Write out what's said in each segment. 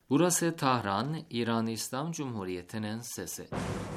Burası Tahran, İran İslam Cumhuriyeti'nin sesi.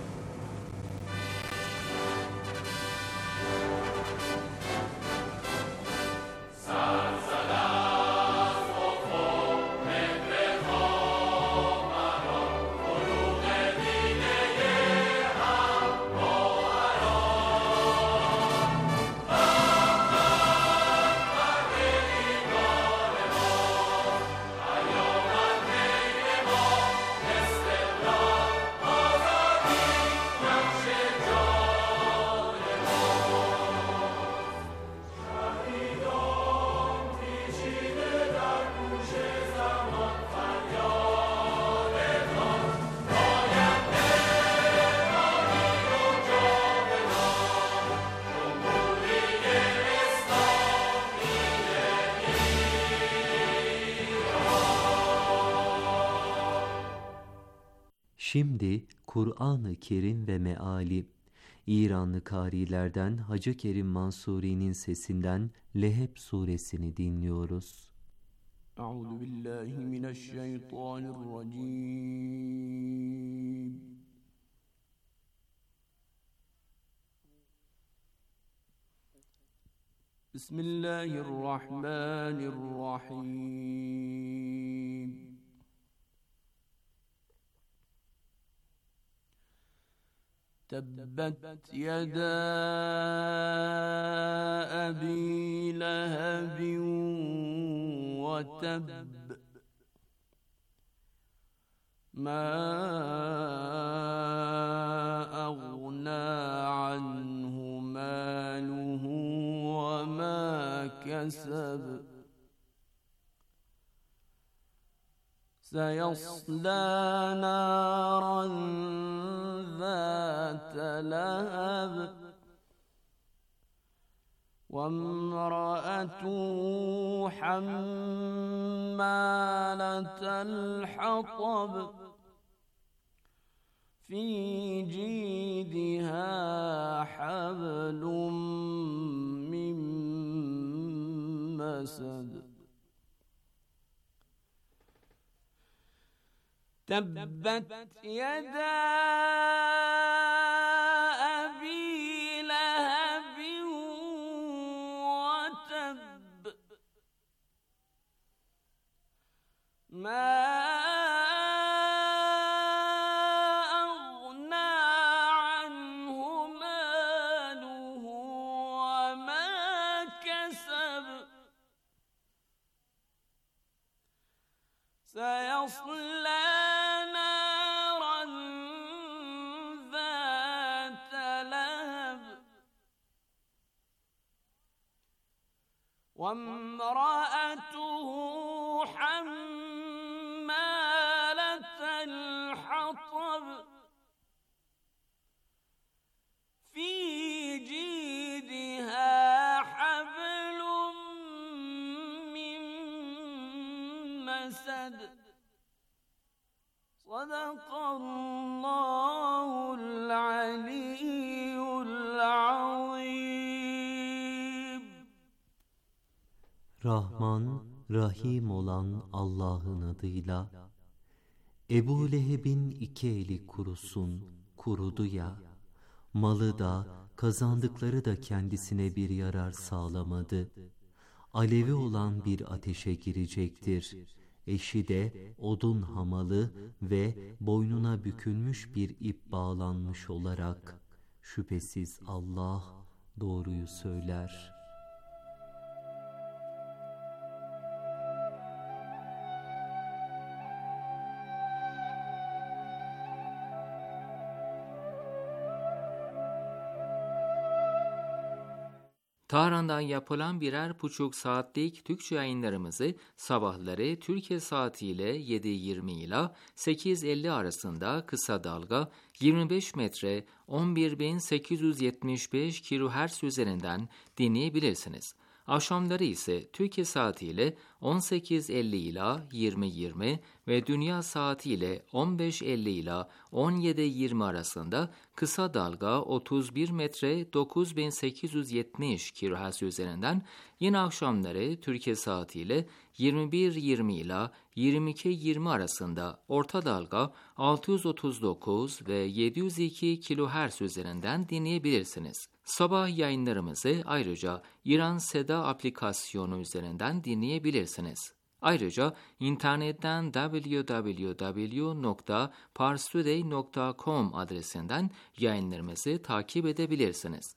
Şimdi Kur'an-ı Kerim ve meali, İranlı kârilerden Hacı Kerim Mansuri'nin sesinden Leheb suresini dinliyoruz. Euzubillahimineşşeytanirracim. Bismillahirrahmanirrahim. تبت يدا أبي لهب وتب ما أغنى عنه ماله وما كسب سيصلى نارا ذات لهب وامرأته حمالة الحطب في جيدها حبل من مسد تبت يدا أبي لهب وتب ما أغنى عنه ماله وما كسب سيصلى وامرأته حمالة الحطب في جيدها حبل من مسد صدق الله العلي العظيم. Rahman, Rahim olan Allah'ın adıyla. Ebu Leheb'in iki eli kurusun, kurudu ya, malı da, kazandıkları da kendisine bir yarar sağlamadı. Alevi olan bir ateşe girecektir. Eşi de odun hamalı ve boynuna bükülmüş bir ip bağlanmış olarak. Şüphesiz Allah doğruyu söyler. Tahran'dan yapılan 1,5 saatlik Türkçe yayınlarımızı sabahları Türkiye saatiyle 7:20 ile 8:50 arasında kısa dalga 25 metre 11.875 kHz üzerinden dinleyebilirsiniz. Akşamları ise Türkiye saatiyle 18.50 ila 20.20 ve dünya saati ile 15.50 ila 17.20 arasında kısa dalga 31 metre 9870 kHz üzerinden, yine akşamları Türkiye saati ile 21.20 ila 22.20 arasında orta dalga 639 ve 702 kHz üzerinden dinleyebilirsiniz. Sabah yayınlarımızı ayrıca İran Seda aplikasyonu üzerinden dinleyebilirsiniz. Ayrıca internetten www.parstoday.com adresinden yayınlarımızı takip edebilirsiniz.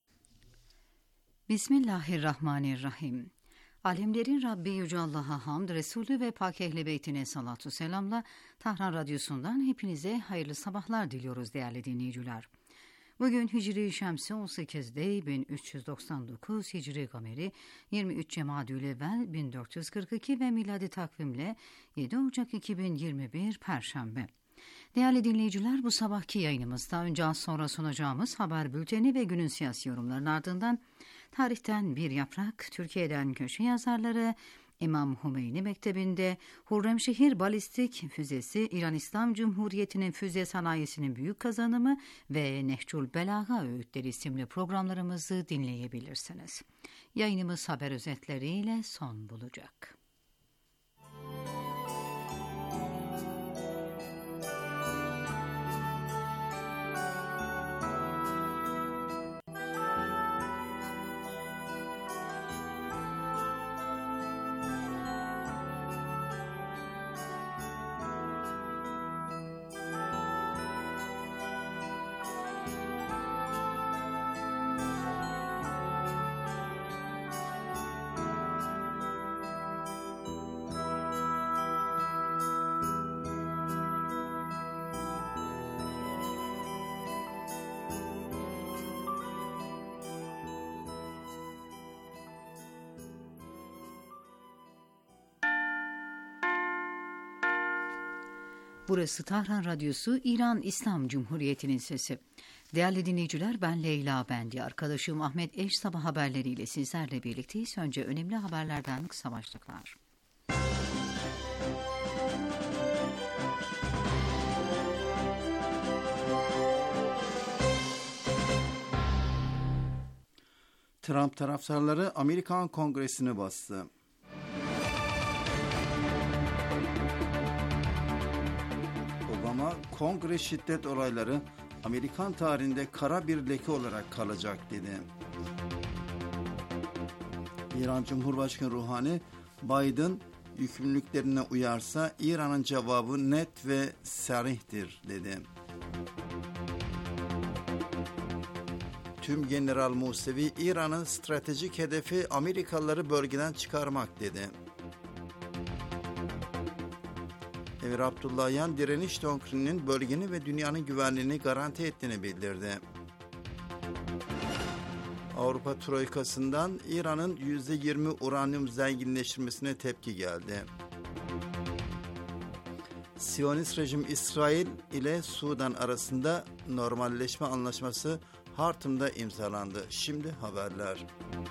Bismillahirrahmanirrahim. Alemlerin Rabbi Yüce Allah'a hamd, Resulü ve Pak Ehl-i Beytine salatu selamla Tahran Radyosu'ndan hepinize hayırlı sabahlar diliyoruz değerli dinleyiciler. Bugün Hicri Şemsi 18'de 1399, Hicri Gameri 23 Cemadülevvel 1442 ve miladi takvimle 7 Ocak 2021 Perşembe. Değerli dinleyiciler, bu sabahki yayınımızda önce az sonra sunacağımız haber bülteni ve günün siyasi yorumlarının ardından tarihten bir yaprak, Türkiye'den köşe yazarları, İmam Hümeyni Mektebi'nde Hürremşehir Balistik Füzesi, İran İslam Cumhuriyeti'nin füze sanayisinin büyük kazanımı ve Nehcül Belaga öğütleri isimli programlarımızı dinleyebilirsiniz. Yayınımız haber özetleriyle son bulacak. Burası Tahran Radyosu, İran İslam Cumhuriyeti'nin sesi. Değerli dinleyiciler, ben Leyla Bendi, arkadaşım Ahmet Eş sabah haberleriyle sizlerle birlikteyiz. Önce önemli haberlerden kısa başlıklar. Trump taraftarları Amerikan Kongresi'ni bastı. Obama, Kongre şiddet olayları Amerikan tarihinde kara bir leke olarak kalacak dedi. İran Cumhurbaşkanı Ruhani, Biden yükümlülüklerine uyarsa İran'ın cevabı net ve sarihtir dedi. Tüm General Musevi, İran'ın stratejik hedefi Amerikalıları bölgeden çıkarmak dedi. Emir Abdullahian, direniş doktrininin bölgenin ve dünyanın güvenliğini garanti ettiğini bildirdi. Avrupa Troikası'ndan İran'ın %20 uranyum zenginleştirmesine tepki geldi. Siyonist rejim İsrail ile Sudan arasında normalleşme anlaşması Hartum'da imzalandı. Şimdi haberler.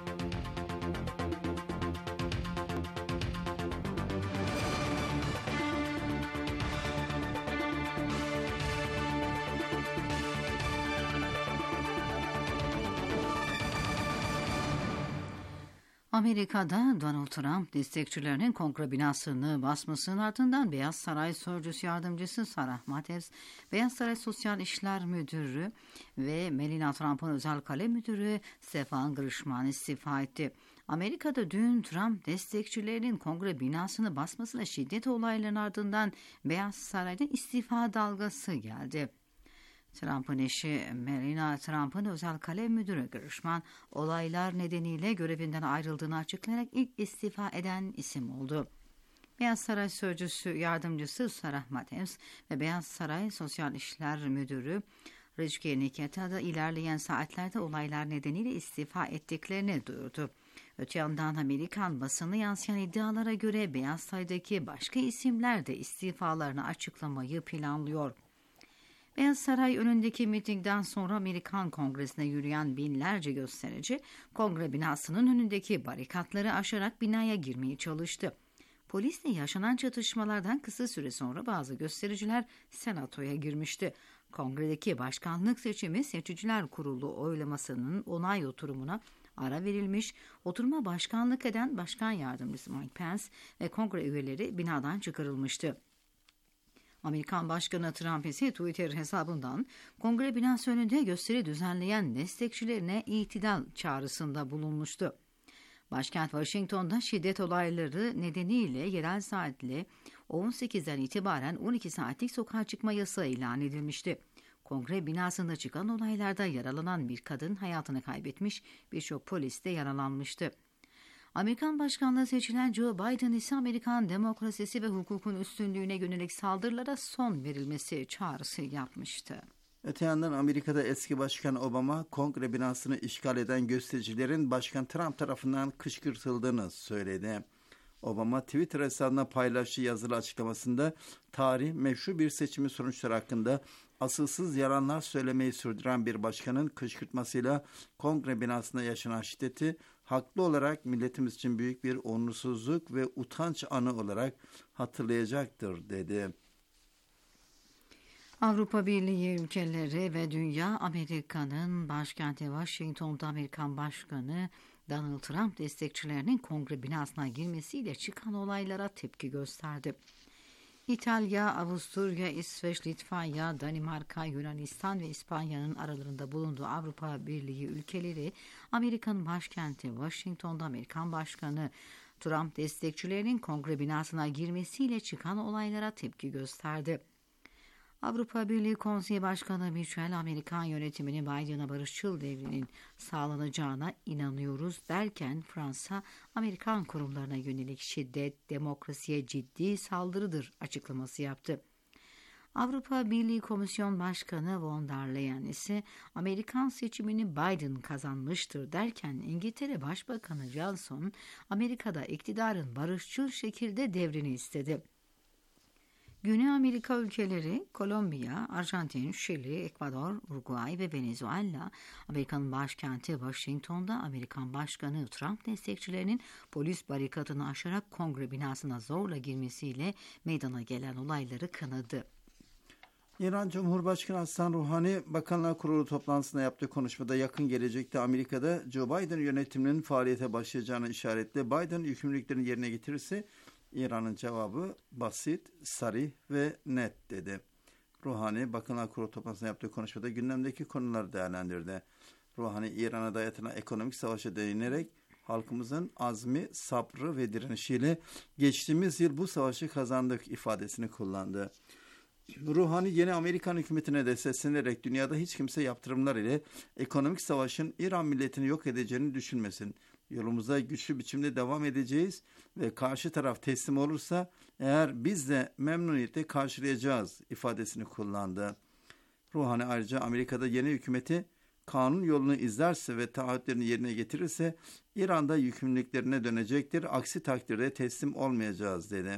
Amerika'da Donald Trump destekçilerinin Kongre binasını basmasının ardından Beyaz Saray Sözcüsü Yardımcısı Sarah Matthews, Beyaz Saray Sosyal İşler Müdürü ve Melania Trump'ın özel kalem müdürü Stephen Grisham istifa etti. Amerika'da dün Trump destekçilerinin Kongre binasını basmasıyla şiddet olaylarının ardından Beyaz Saray'da istifa dalgası geldi. Trump'ın eşi Melania Trump'ın özel kalem müdürü Grisham, olaylar nedeniyle görevinden ayrıldığını açıklayarak ilk istifa eden isim oldu. Beyaz Saray Sözcüsü Yardımcısı Sarah Matthews ve Beyaz Saray Sosyal İşler Müdürü Rejke Niketa da ilerleyen saatlerde olaylar nedeniyle istifa ettiklerini duyurdu. Öte yandan Amerikan basını yansıyan iddialara göre Beyaz Saray'daki başka isimler de istifalarını açıklamayı planlıyor. Beyaz Saray önündeki mitingden sonra Amerikan Kongresi'ne yürüyen binlerce gösterici, Kongre binasının önündeki barikatları aşarak binaya girmeye çalıştı. Polisle yaşanan çatışmalardan kısa süre sonra bazı göstericiler senatoya girmişti. Kongredeki başkanlık seçimi Seçiciler Kurulu oylamasının onay oturumuna ara verilmiş, oturuma başkanlık eden Başkan Yardımcısı Mike Pence ve kongre üyeleri binadan çıkarılmıştı. Amerikan Başkanı Trump ise Twitter hesabından kongre binası önünde gösteri düzenleyen destekçilerine itidal çağrısında bulunmuştu. Başkent Washington'da şiddet olayları nedeniyle yerel saatle 18'den itibaren 12 saatlik sokağa çıkma yasağı ilan edilmişti. Kongre binasında çıkan olaylarda yaralanan bir kadın hayatını kaybetmiş, birçok polis de yaralanmıştı. Amerikan başkanlığı seçilen Joe Biden ise Amerikan demokrasisi ve hukukun üstünlüğüne yönelik saldırılara son verilmesi çağrısı yapmıştı. Öte yandan Amerika'da eski Başkan Obama, kongre binasını işgal eden göstericilerin Başkan Trump tarafından kışkırtıldığını söyledi. Obama Twitter hesabına paylaştığı yazılı açıklamasında tarih meşru bir seçimin sonuçları hakkında asılsız yalanlar söylemeyi sürdüren bir başkanın kışkırtmasıyla kongre binasında yaşanan şiddeti haklı olarak milletimiz için büyük bir onursuzluk ve utanç anı olarak hatırlayacaktır dedi. Avrupa Birliği ülkeleri ve dünya Amerika'nın başkenti Washington'da Amerikan Başkanı Donald Trump destekçilerinin kongre binasına girmesiyle çıkan olaylara tepki gösterdi. İtalya, Avusturya, İsveç, Litvanya, Danimarka, Yunanistan ve İspanya'nın aralarında bulunduğu Avrupa Birliği ülkeleri Amerika'nın başkenti Washington'da Amerikan Başkanı Trump destekçilerinin kongre binasına girmesiyle çıkan olaylara tepki gösterdi. Avrupa Birliği Konseyi Başkanı Michel, Amerikan yönetiminin Biden'a barışçıl devrinin sağlanacağına inanıyoruz derken Fransa, Amerikan kurumlarına yönelik şiddet, demokrasiye ciddi saldırıdır açıklaması yaptı. Avrupa Birliği Komisyon Başkanı von der Leyen ise Amerikan seçimini Biden kazanmıştır derken İngiltere Başbakanı Johnson, Amerika'da iktidarın barışçıl şekilde devrini istedi. Güney Amerika ülkeleri Kolombiya, Arjantin, Şili, Ekvador, Uruguay ve Venezuela, Amerika'nın başkenti Washington'da Amerikan Başkanı Trump destekçilerinin polis barikatını aşarak kongre binasına zorla girmesiyle meydana gelen olayları kınadı. İran Cumhurbaşkanı Hasan Ruhani, Bakanlar Kurulu toplantısında yaptığı konuşmada yakın gelecekte Amerika'da Joe Biden yönetiminin faaliyete başlayacağını işaretle Biden yükümlülüklerini yerine getirirse İran'ın cevabı basit, sarih ve net dedi. Ruhani, Bakanlar Kurulu toplantısında yaptığı konuşmada gündemdeki konuları değerlendirdi. Ruhani, İran'a dayatılan ekonomik savaşa değinerek halkımızın azmi, sabrı ve direnişiyle geçtiğimiz yıl bu savaşı kazandık ifadesini kullandı. Ruhani, yeni Amerikan hükümetine de seslenerek dünyada hiç kimse yaptırımlar ile ekonomik savaşın İran milletini yok edeceğini düşünmesin. Yolumuza güçlü biçimde devam edeceğiz ve karşı taraf teslim olursa eğer biz de memnuniyetle karşılayacağız ifadesini kullandı. Ruhani ayrıca Amerika'da yeni hükümeti kanun yolunu izlerse ve taahhütlerini yerine getirirse İran'da yükümlülüklerine dönecektir. Aksi takdirde teslim olmayacağız dedi.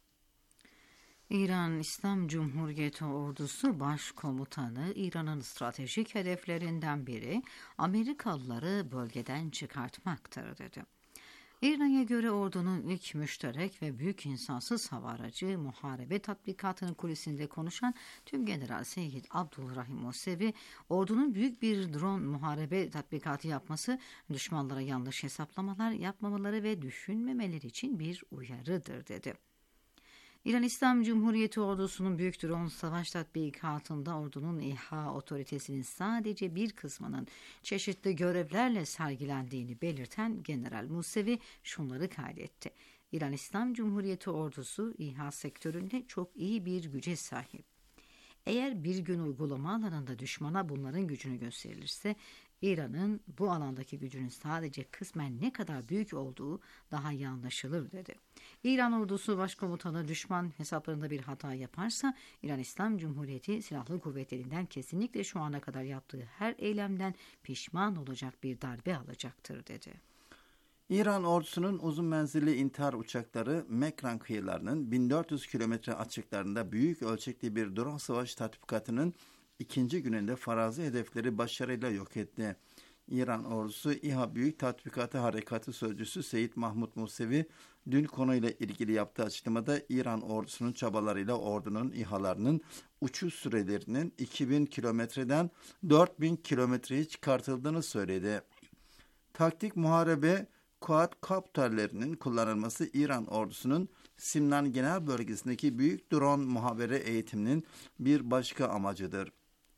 İran İslam Cumhuriyeti Ordusu Başkomutanı, İran'ın stratejik hedeflerinden biri Amerikalıları bölgeden çıkartmaktır dedi. İran'a göre ordunun ilk müşterek ve büyük insansız hava aracı muharebe tatbikatının kulisinde konuşan Tümgeneral Seyyid Abdülrahim Mosevi, ordunun büyük bir drone muharebe tatbikatı yapması düşmanlara yanlış hesaplamalar yapmamaları ve düşünmemeleri için bir uyarıdır dedi. İran İslam Cumhuriyeti Ordusu'nun büyük drone savaş tatbikatında ordunun İHA otoritesinin sadece bir kısmının çeşitli görevlerle sergilendiğini belirten General Musevi şunları kaydetti. İran İslam Cumhuriyeti Ordusu İHA sektöründe çok iyi bir güce sahip. Eğer bir gün uygulama alanında düşmana bunların gücünü gösterilirse, İran'ın bu alandaki gücünün sadece kısmen ne kadar büyük olduğu daha iyi anlaşılır dedi. İran ordusu başkomutanı düşman hesaplarında bir hata yaparsa İran İslam Cumhuriyeti Silahlı Kuvvetlerinden kesinlikle şu ana kadar yaptığı her eylemden pişman olacak bir darbe alacaktır dedi. İran ordusunun uzun menzilli intihar uçakları Mekran kıyılarının 1400 kilometre açıklarında büyük ölçekli bir drone savaş tatbikatının ikinci gününde farazi hedefleri başarıyla yok etti. İran ordusu İHA Büyük Tatbikatı Harekatı Sözcüsü Seyit Mahmud Musevi dün konuyla ilgili yaptığı açıklamada İran ordusunun çabalarıyla ordunun İHA'larının uçuş sürelerinin 2000 kilometreden 4000 kilometreye çıkartıldığını söyledi. Taktik muharebe quadcopterlerinin kullanılması İran ordusunun Simnan Genel Bölgesi'ndeki büyük drone muhabere eğitiminin bir başka amacıdır.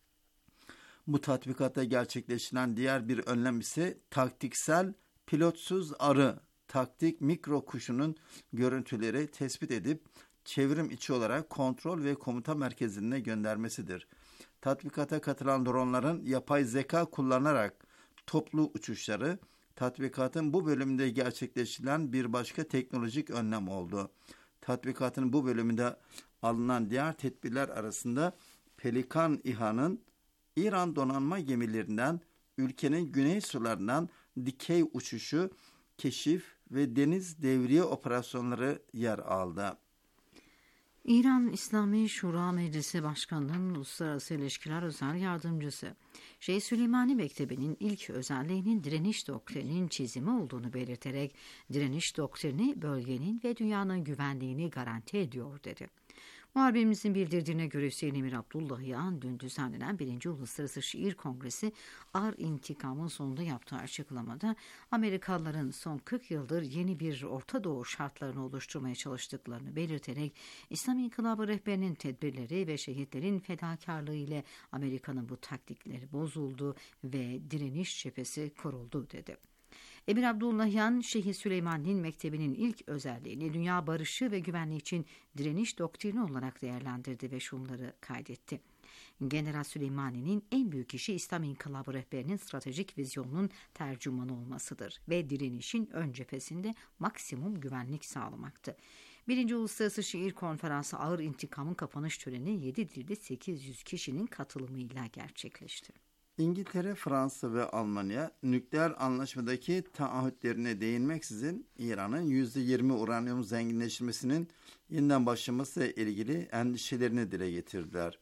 Bu tatbikatta gerçekleştirilen diğer bir önlem ise taktiksel pilotsuz arı, taktik mikro kuşunun görüntüleri tespit edip çevrim içi olarak kontrol ve komuta merkezine göndermesidir. Tatbikata katılan dronların yapay zeka kullanarak toplu uçuşları, tatbikatın bu bölümünde gerçekleştirilen bir başka teknolojik önlem oldu. Tatbikatın bu bölümünde alınan diğer tedbirler arasında Pelikan İHA'nın İran donanma gemilerinden ülkenin güney sularından dikey uçuşu, keşif ve deniz devriye operasyonları yer aldı. İran İslami Şura Meclisi Başkanı'nın Uluslararası İlişkiler Özel Yardımcısı Şeyh Süleymani Mektebi'nin ilk özelliğinin direniş doktrininin çizimi olduğunu belirterek direniş doktrini bölgenin ve dünyanın güvenliğini garanti ediyor dedi. Muhabirimizin bildirdiğine göre Hüseyin Emir Abdullahian dün düzenlenen 1. Uluslararası Şiir Kongresi Ağır İntikam'ın sonunda yaptığı açıklamada Amerikalıların son 40 yıldır yeni bir Orta Doğu şartlarını oluşturmaya çalıştıklarını belirterek İslam İnkılabı rehberinin tedbirleri ve şehitlerin fedakarlığı ile Amerika'nın bu taktikleri bozuldu ve direniş cephesi kuruldu dedi. Emir Abdullahian, Şeyh Süleymani'nin mektebinin ilk özelliğini dünya barışı ve güvenliği için direniş doktrini olarak değerlendirdi ve şunları kaydetti. General Süleymani'nin en büyük işi İslam İnkılabı rehberinin stratejik vizyonunun tercümanı olmasıdır ve direnişin ön cephesinde maksimum güvenlik sağlamaktı. 1. Uluslararası Şiir Konferansı Ağır İntikam'ın kapanış töreni 7 dilde 800 kişinin katılımıyla gerçekleşti. İngiltere, Fransa ve Almanya nükleer anlaşmadaki taahhütlerine değinmeksizin İran'ın %20 uranyum zenginleştirmesinin yeniden başlaması ile ilgili endişelerini dile getirdiler.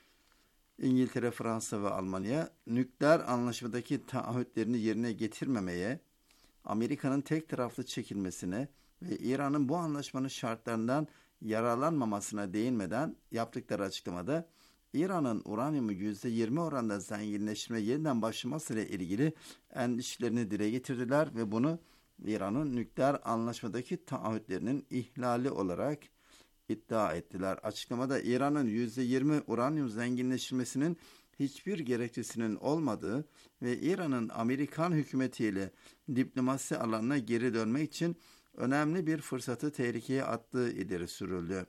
İngiltere, Fransa ve Almanya nükleer anlaşmadaki taahhütlerini yerine getirmemeye, Amerika'nın tek taraflı çekilmesine ve İran'ın bu anlaşmanın şartlarından yararlanmamasına değinmeden yaptıkları açıklamada İran'ın uranyumu %20 oranda zenginleştirme yeniden başlamasıyla ilgili endişelerini dile getirdiler ve bunu İran'ın nükleer anlaşmadaki taahhütlerinin ihlali olarak iddia ettiler. Açıklamada İran'ın %20 uranyum zenginleştirmesinin hiçbir gerekçesinin olmadığı ve İran'ın Amerikan hükümetiyle diplomasi alanına geri dönmek için önemli bir fırsatı tehlikeye attığı ileri sürüldü.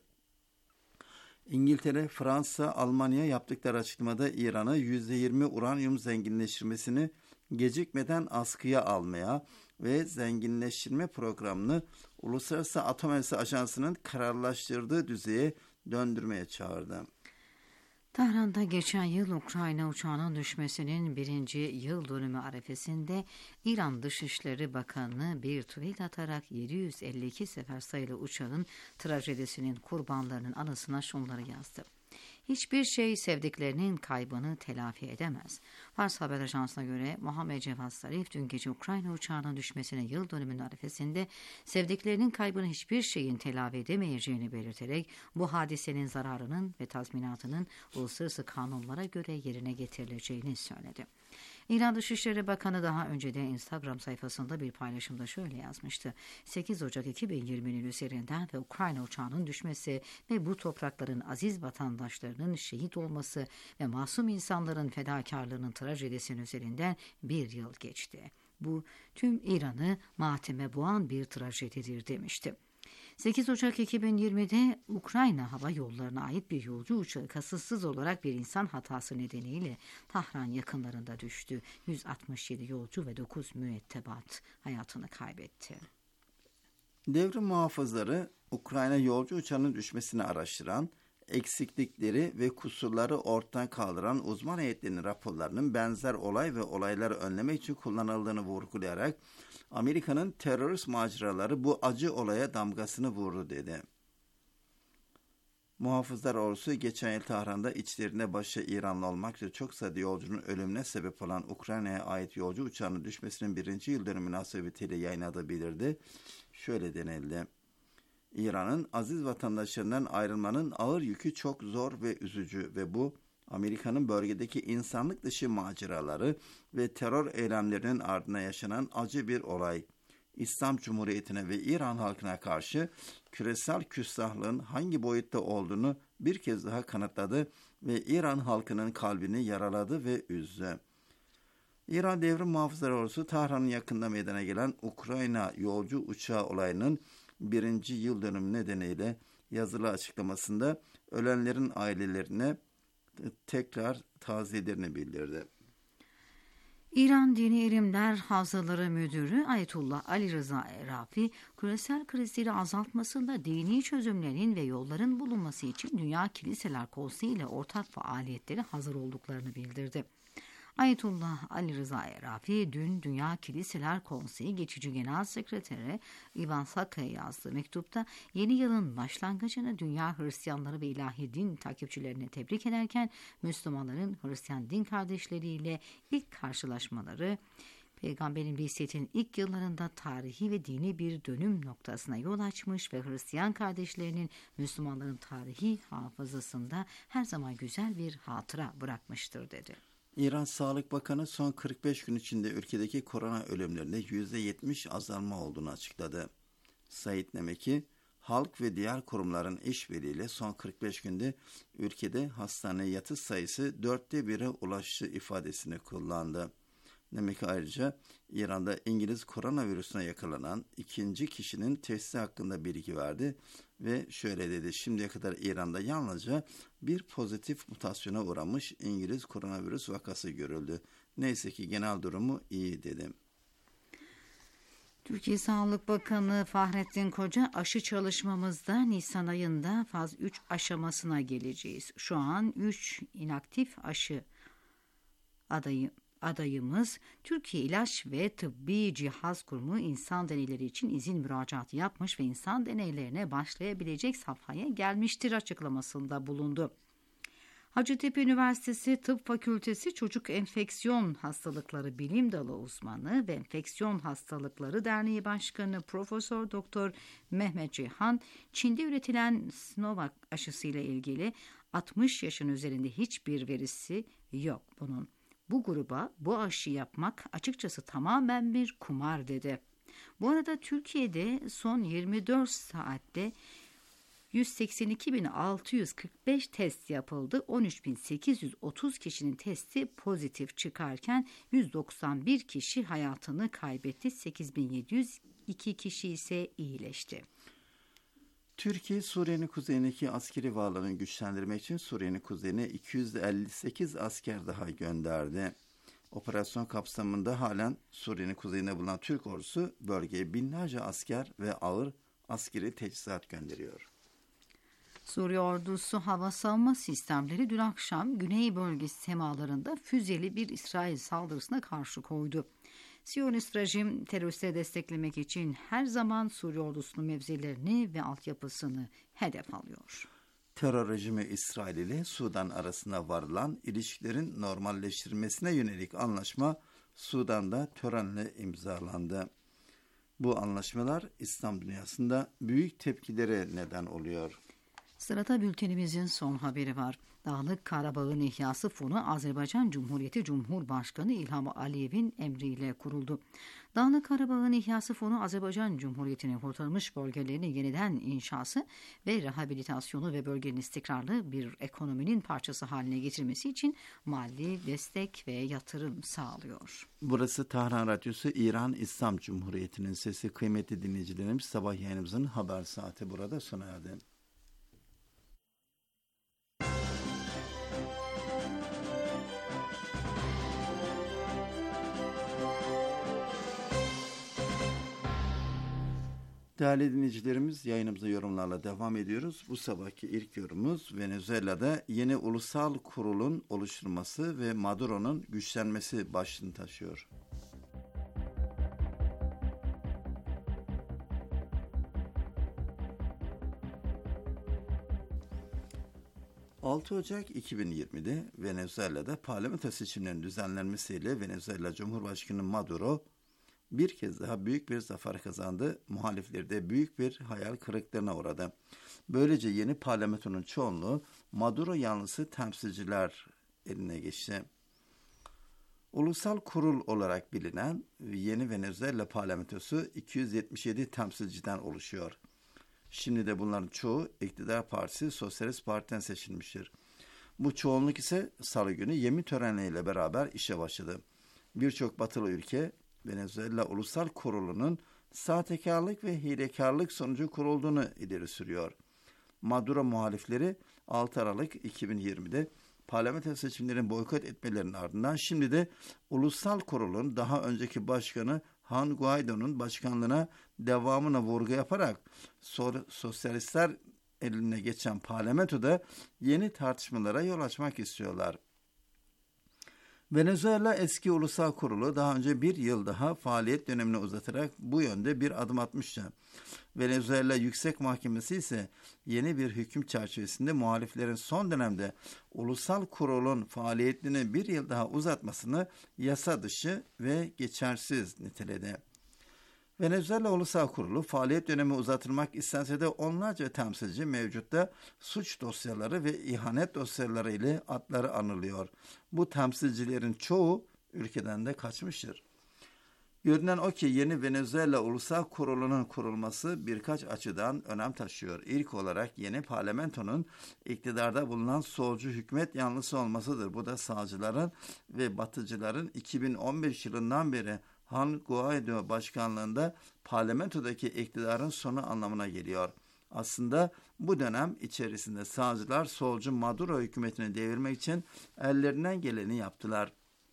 İngiltere, Fransa, Almanya yaptıkları açıklamada İran'ı %20 uranyum zenginleştirmesini gecikmeden askıya almaya ve zenginleştirme programını Uluslararası Atom Enerjisi Ajansı'nın kararlaştırdığı düzeye döndürmeye çağırdı. Tahran'da geçen yıl Ukrayna uçağının düşmesinin 1. yıl dönümü arifesinde İran Dışişleri Bakanı bir tweet atarak 752 sefer sayılı uçağın trajedisinin kurbanlarının anısına şunları yazdı. Hiçbir şey sevdiklerinin kaybını telafi edemez. Fars Haber Ajansı'na göre Muhammed Cevat Zarif dün gece Ukrayna uçağının düşmesine yıl dönümünün arifesinde sevdiklerinin kaybını hiçbir şeyin telafi edemeyeceğini belirterek bu hadisenin zararının ve tazminatının uluslararası kanunlara göre yerine getirileceğini söyledi. İran Dışişleri Bakanı daha önce de Instagram sayfasında bir paylaşımda şöyle yazmıştı. 8 Ocak 2020'nin üzerinden ve Ukrayna uçağının düşmesi ve bu toprakların aziz vatandaşlarının şehit olması ve masum insanların fedakarlığının trajedisinin üzerinden bir yıl geçti. Bu tüm İran'ı mateme boğan bir trajedidir demişti. 8 Ocak 2020'de Ukrayna Hava Yolları'na ait bir yolcu uçağı kasıtsız olarak bir insan hatası nedeniyle Tahran yakınlarında düştü. 167 yolcu ve 9 mürettebat hayatını kaybetti. Devrim muhafızları Ukrayna yolcu uçağının düşmesini araştıran, eksiklikleri ve kusurları ortadan kaldıran uzman heyetlerinin raporlarının benzer olay ve olayları önlemek için kullanıldığını vurgulayarak Amerika'nın terörist maceraları bu acı olaya damgasını vurdu dedi. Muhafızlar ordusu geçen yıl Tahran'da içlerinde başta İranlı olmak üzere çok sayıda yolcunun ölümüne sebep olan Ukrayna'ya ait yolcu uçağının düşmesinin 1. yıl dönümü münasebetiyle yayınladığı bildirdi. Şöyle denildi. İran'ın aziz vatandaşlarından ayrılmanın ağır yükü çok zor ve üzücü ve bu Amerika'nın bölgedeki insanlık dışı maceraları ve terör eylemlerinin ardına yaşanan acı bir olay. İslam Cumhuriyeti'ne ve İran halkına karşı küresel küstahlığın hangi boyutta olduğunu bir kez daha kanıtladı ve İran halkının kalbini yaraladı ve üzdü. İran Devrim Muhafızları Ordusu Tahran'ın yakında meydana gelen Ukrayna yolcu uçağı olayının 1. yıl dönümü nedeniyle yazılı açıklamasında ölenlerin ailelerine tekrar taziyelerini bildirdi. İran Dini İlimler Havzaları Müdürü Ayetullah Ali Rıza Erafi, küresel krizleri azaltmasında dini çözümlerin ve yolların bulunması için Dünya Kiliseler Konseyi ile ortak faaliyetleri hazır olduklarını bildirdi. Ayetullah Ali Rıza Erafi dün Dünya Kiliseler Konseyi Geçici Genel Sekreteri Ivan Saka'ya yazdığı mektupta yeni yılın başlangıcını Dünya Hristiyanları ve İlahi Din takipçilerine tebrik ederken Müslümanların Hristiyan din kardeşleriyle ilk karşılaşmaları Peygamberin Bi'siyetinin ilk yıllarında tarihi ve dini bir dönüm noktasına yol açmış ve Hristiyan kardeşlerinin Müslümanların tarihi hafızasında her zaman güzel bir hatıra bırakmıştır dedi. İran Sağlık Bakanı son 45 gün içinde ülkedeki korona ölümlerinde %70 azalma olduğunu açıkladı. Said Nemeki, halk ve diğer kurumların işbirliğiyle son 45 günde ülkede hastane yatış sayısı 1/4'e ulaştı ifadesini kullandı. Nemeki ayrıca İran'da İngiliz koronavirüsüne yakalanan ikinci kişinin testi hakkında bilgi verdi ve şöyle dedi: şimdiye kadar İran'da yalnızca bir pozitif mutasyona uğramış İngiliz koronavirüs vakası görüldü. Neyse ki genel durumu iyi dedi. Türkiye Sağlık Bakanı Fahrettin Koca, aşı çalışmamızda Nisan ayında faz 3 aşamasına geleceğiz. Şu an 3 inaktif aşı adayımız Türkiye İlaç ve Tıbbi Cihaz Kurumu insan deneyleri için izin müracaatı yapmış ve insan deneylerine başlayabilecek safhaya gelmiştir açıklamasında bulundu. Hacettepe Üniversitesi Tıp Fakültesi Çocuk Enfeksiyon Hastalıkları Bilim Dalı Uzmanı ve Enfeksiyon Hastalıkları Derneği Başkanı Profesör Doktor Mehmet Cihan, Çin'de üretilen Sinovac aşısıyla ilgili 60 yaşın üzerinde hiçbir verisi yok bunun. Bu gruba bu aşı yapmak açıkçası tamamen bir kumar dedi. Bu arada Türkiye'de son 24 saatte 182.645 test yapıldı. 13.830 kişinin testi pozitif çıkarken 191 kişi hayatını kaybetti. 8.702 kişi ise iyileşti. Türkiye, Suriye'nin kuzeyindeki askeri varlığını güçlendirmek için Suriye'nin kuzeyine 258 asker daha gönderdi. Operasyon kapsamında halen Suriye'nin kuzeyinde bulunan Türk ordusu bölgeye binlerce asker ve ağır askeri teçhizat gönderiyor. Suriye ordusu hava savunma sistemleri dün akşam Güney bölgesi semalarında füzeli bir İsrail saldırısına karşı koydu. Siyonist rejim teröristleri desteklemek için her zaman Suriye ordusunun mevzilerini ve altyapısını hedef alıyor. Terör rejimi İsrail ile Sudan arasında varılan ilişkilerin normalleştirilmesine yönelik anlaşma Sudan'da törenle imzalandı. Bu anlaşmalar İslam dünyasında büyük tepkilere neden oluyor. Sırada bültenimizin son haberi var. Dağlık Karabağ'ın İhyası Fonu Azerbaycan Cumhuriyeti Cumhurbaşkanı İlham Aliyev'in emriyle kuruldu. Dağlık Karabağ'ın İhyası Fonu Azerbaycan Cumhuriyeti'nin kurtarılmış bölgelerinin yeniden inşası ve rehabilitasyonu ve bölgenin istikrarlı bir ekonominin parçası haline getirmesi için mali destek ve yatırım sağlıyor. Burası Tahran Radyosu, İran İslam Cumhuriyeti'nin sesi. Kıymetli dinleyicilerimiz, sabah yayınımızın haber saati burada sona erdi. Değerli dinleyicilerimiz, yayınımıza yorumlarla devam ediyoruz. Bu sabahki ilk yorumumuz Venezuela'da yeni ulusal kurulun oluşturulması ve Maduro'nun güçlenmesi başlığını taşıyor. 6 Ocak 2020'de Venezuela'da parlamento seçimlerinin düzenlenmesiyle Venezuela Cumhurbaşkanı Maduro bir kez daha büyük bir zafer kazandı. Muhalifleri de büyük bir hayal kırıklığına uğradı. Böylece yeni parlamentonun çoğunluğu Maduro yanlısı temsilciler eline geçti. Ulusal Kurul olarak bilinen yeni Venezuela parlamentosu 277 temsilciden oluşuyor. Şimdi de bunların çoğu iktidar partisi Sosyalist Parti'den seçilmiştir. Bu çoğunluk ise salı günü yemin törenleriyle beraber işe başladı. Birçok batılı ülke Venezuela Ulusal Kurulu'nun sahtekarlık ve hilekarlık sonucu kurulduğunu ileri sürüyor. Maduro muhalifleri 6 Aralık 2020'de parlamento seçimlerini boykot etmelerinin ardından şimdi de Ulusal Kurul'un daha önceki başkanı Juan Guaido'nun başkanlığına devamına vurgu yaparak sosyalistler eline geçen parlamentoda yeni tartışmalara yol açmak istiyorlar. Venezuela Eski Ulusal Kurulu daha önce bir yıl daha faaliyet dönemini uzatarak bu yönde bir adım atmıştı. Venezuela Yüksek Mahkemesi ise yeni bir hüküm çerçevesinde muhaliflerin son dönemde Ulusal Kurulun faaliyetini bir yıl daha uzatmasını yasa dışı ve geçersiz niteledi. Venezuela Ulusal Kurulu faaliyet dönemi uzatılmak istense de onlarca temsilci mevcutta suç dosyaları ve ihanet dosyaları ile adları anılıyor. Bu temsilcilerin çoğu ülkeden de kaçmıştır. Görünen o ki yeni Venezuela Ulusal Kurulu'nun kurulması birkaç açıdan önem taşıyor. İlk olarak yeni parlamentonun iktidarda bulunan solcu hükümet yanlısı olmasıdır. Bu da sağcıların ve batıcıların 2015 yılından beri Juan Guaido başkanlığında parlamentodaki iktidarın sonu anlamına geliyor. Aslında bu dönem içerisinde sağcılar solcu Maduro hükümetini devirmek için ellerinden geleni yaptılar.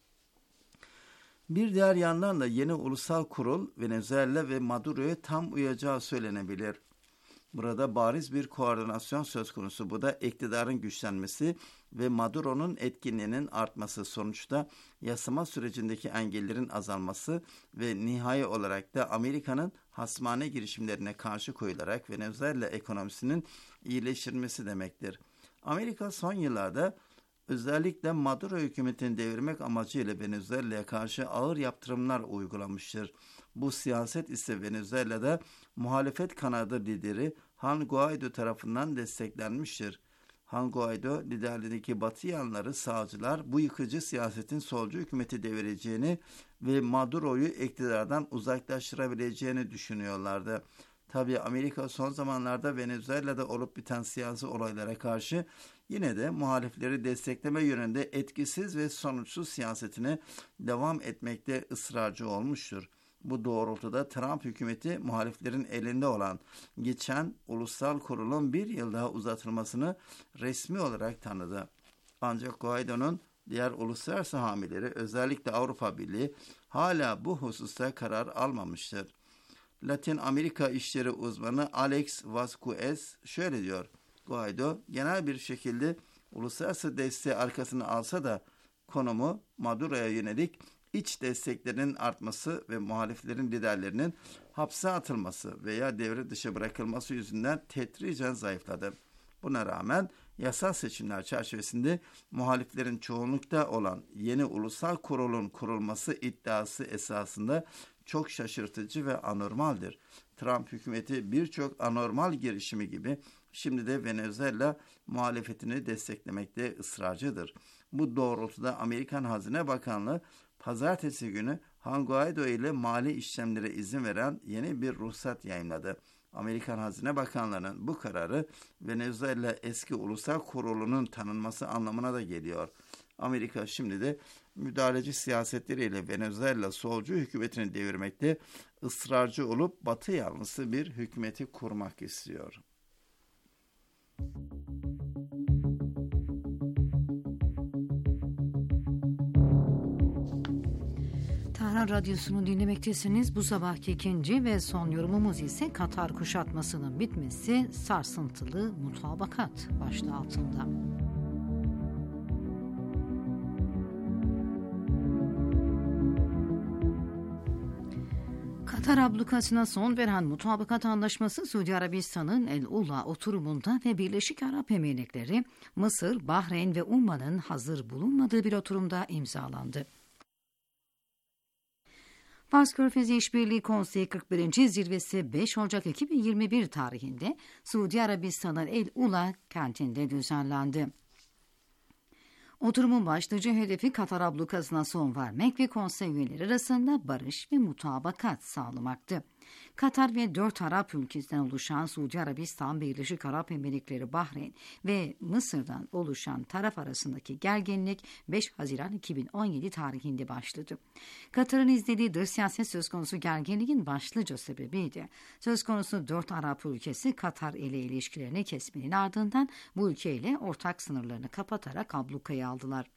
Bir diğer yandan da yeni ulusal kurul Venezuela ve Maduro'ya tam uyacağı söylenebilir. Burada bariz bir koordinasyon söz konusu. Bu da iktidarın güçlenmesi ve Maduro'nun etkinliğinin artması, sonuçta yasama sürecindeki engellerin azalması ve nihai olarak da Amerika'nın hasmane girişimlerine karşı koyularak Venezuela ekonomisinin iyileştirilmesi demektir. Amerika son yıllarda özellikle Maduro hükümetini devirmek amacıyla Venezuela'ya karşı ağır yaptırımlar uygulamıştır. Bu siyaset ise Venezuela'da muhalefet kanadı lideri Juan Guaido tarafından desteklenmiştir. Juan Guaido liderliğindeki Batı yanları sağcılar bu yıkıcı siyasetin solcu hükümeti devireceğini ve Maduro'yu iktidardan uzaklaştırabileceğini düşünüyorlardı. Tabii Amerika son zamanlarda Venezuela'da olup biten siyasi olaylara karşı yine de muhalifleri destekleme yönünde etkisiz ve sonuçsuz siyasetine devam etmekte ısrarcı olmuştur. Bu doğrultuda Trump hükümeti muhaliflerin elinde olan geçen ulusal kurulun bir yıl daha uzatılmasını resmi olarak tanıdı. Ancak Guaido'nun diğer uluslararası hamileri özellikle Avrupa Birliği hala bu hususta karar almamıştır. Latin Amerika işleri uzmanı Alex Vasquez şöyle diyor: Guaido genel bir şekilde uluslararası desteği arkasına alsa da konumu Maduro'ya yönelik iç desteklerinin artması ve muhaliflerin liderlerinin hapse atılması veya devre dışı bırakılması yüzünden tedricen zayıfladı. Buna rağmen yasal seçimler çerçevesinde muhaliflerin çoğunlukta olan yeni ulusal kurulun kurulması iddiası esasında çok şaşırtıcı ve anormaldir. Trump hükümeti birçok anormal girişimi gibi şimdi de Venezuela muhalefetini desteklemekte ısrarcıdır. Bu doğrultuda Amerikan Hazine Bakanlığı pazartesi günü Juan Guaido ile mali işlemlere izin veren yeni bir ruhsat yayınladı. Amerikan Hazine Bakanlığı'nın bu kararı Venezuela Eski Ulusal Kurulu'nun tanınması anlamına da geliyor. Amerika şimdi de müdahaleci siyasetleriyle Venezuela solcu hükümetini devirmekte ısrarcı olup Batı yanlısı bir hükümeti kurmak istiyor. Tahran Radyosu'nu dinlemektesiniz. Bu sabahki ikinci ve son yorumumuz ise Katar kuşatmasının bitmesi sarsıntılı mutabakat başlığı altında. Katar ablukasına son veren mutabakat anlaşması Suudi Arabistan'ın El Ula oturumunda ve Birleşik Arap Emirlikleri, Mısır, Bahreyn ve Umman'ın hazır bulunmadığı bir oturumda imzalandı. Fars Körfezi İşbirliği Konseyi 41. Zirvesi 5 Ocak 2021 tarihinde Suudi Arabistan'ın El Ula kentinde düzenlendi. Oturumun başlıca hedefi Katar ablukasına son vermek ve konsey üyeleri arasında barış ve mutabakat sağlamaktı. Katar ve 4 Arap ülkesinden oluşan Suudi Arabistan, Birleşik Arap Emirlikleri, Bahreyn ve Mısır'dan oluşan taraf arasındaki gerginlik 5 Haziran 2017 tarihinde başladı. Katar'ın izlediği dış siyaset söz konusu gerginliğin başlıca sebebiydi. Söz konusu 4 Arap ülkesi Katar ile ilişkilerini kesmenin ardından bu ülkeyle ortak sınırlarını kapatarak ablukayı aldılar.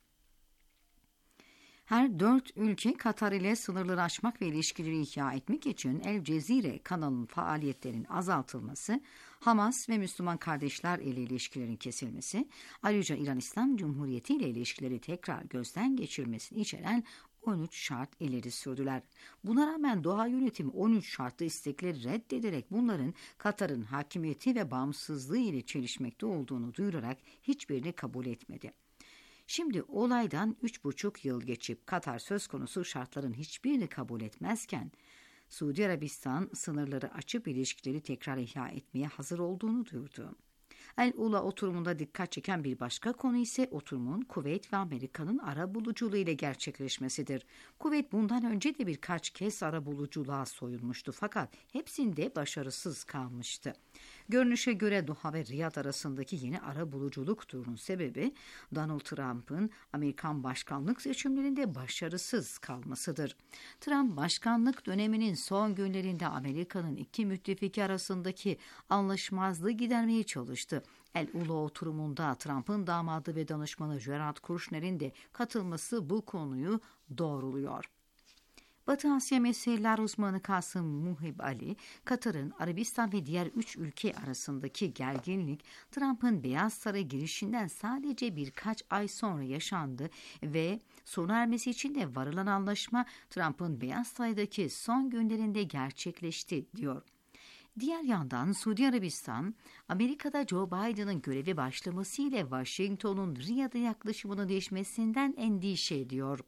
Her 4 ülke Katar ile sınırları aşmak ve ilişkileri ihya etmek için El Cezire kanalının faaliyetlerinin azaltılması, Hamas ve Müslüman kardeşler ile ilişkilerin kesilmesi, ayrıca İran İslam Cumhuriyeti ile ilişkileri tekrar gözden geçirmesini içeren 13 şart ileri sürdüler. Buna rağmen Doha yönetimi 13 şartlı istekleri reddederek bunların Katar'ın hakimiyeti ve bağımsızlığı ile çelişmekte olduğunu duyurarak hiçbirini kabul etmedi. Şimdi olaydan 3,5 yıl geçip Katar söz konusu şartların hiçbirini kabul etmezken Suudi Arabistan sınırları açıp ilişkileri tekrar ihya etmeye hazır olduğunu duyurdu. El Ula oturumunda dikkat çeken bir başka konu ise oturumun Kuveyt ve Amerika'nın arabuluculuğu ile gerçekleşmesidir. Kuveyt bundan önce de birkaç kez arabuluculuğa soyulmuştu fakat hepsinde başarısız kalmıştı. Görünüşe göre Doha ve Riyad arasındaki yeni arabuluculuk turunun sebebi Donald Trump'ın Amerikan başkanlık seçimlerinde başarısız kalmasıdır. Trump başkanlık döneminin son günlerinde Amerika'nın iki müttefiki arasındaki anlaşmazlığı gidermeye çalıştı. El Ula oturumunda Trump'ın damadı ve danışmanı Jared Kushner'in de katılması bu konuyu doğruluyor. Batı Asya meseleler uzmanı Kasım Muhib Ali, Katar'ın Arabistan ve diğer 3 ülke arasındaki gerginlik Trump'ın Beyaz Saray girişinden sadece birkaç ay sonra yaşandı ve sona ermesi için de varılan anlaşma Trump'ın Beyaz Saray'daki son günlerinde gerçekleşti diyor. Diğer yandan Suudi Arabistan, Amerika'da Joe Biden'ın görevi başlamasıyla Washington'un Riyad'a yaklaşımını değişmesinden endişe ediyor.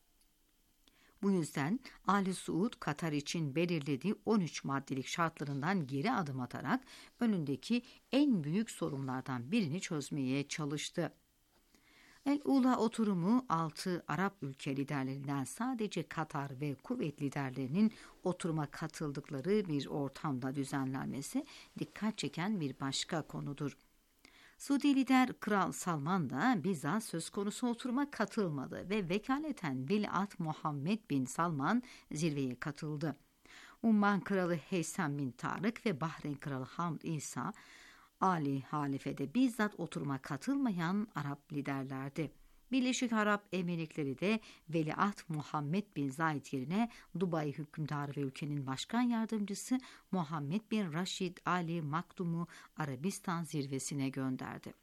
Bu yüzden Ali Suud, Katar için belirlediği 13 maddelik şartlarından geri adım atarak önündeki en büyük sorunlardan birini çözmeye çalıştı. El Ula oturumu 6 Arap ülke liderlerinden sadece Katar ve Kuveyt liderlerinin oturuma katıldıkları bir ortamda düzenlenmesi dikkat çeken bir başka konudur. Suudi lider Kral Salman da bizzat söz konusu oturuma katılmadı ve vekaleten Veliaht Muhammed bin Salman zirveye katıldı. Umman Kralı Heysem bin Tarık ve Bahreyn Kralı Hamd İsa Ali halifede bizzat oturuma katılmayan Arap liderlerdi. Birleşik Arap Emirlikleri de Veliaht Muhammed bin Zayed yerine Dubai hükümdarı ve ülkenin başkan yardımcısı Muhammed bin Rashid Ali Maktum'u Arabistan zirvesine gönderdi.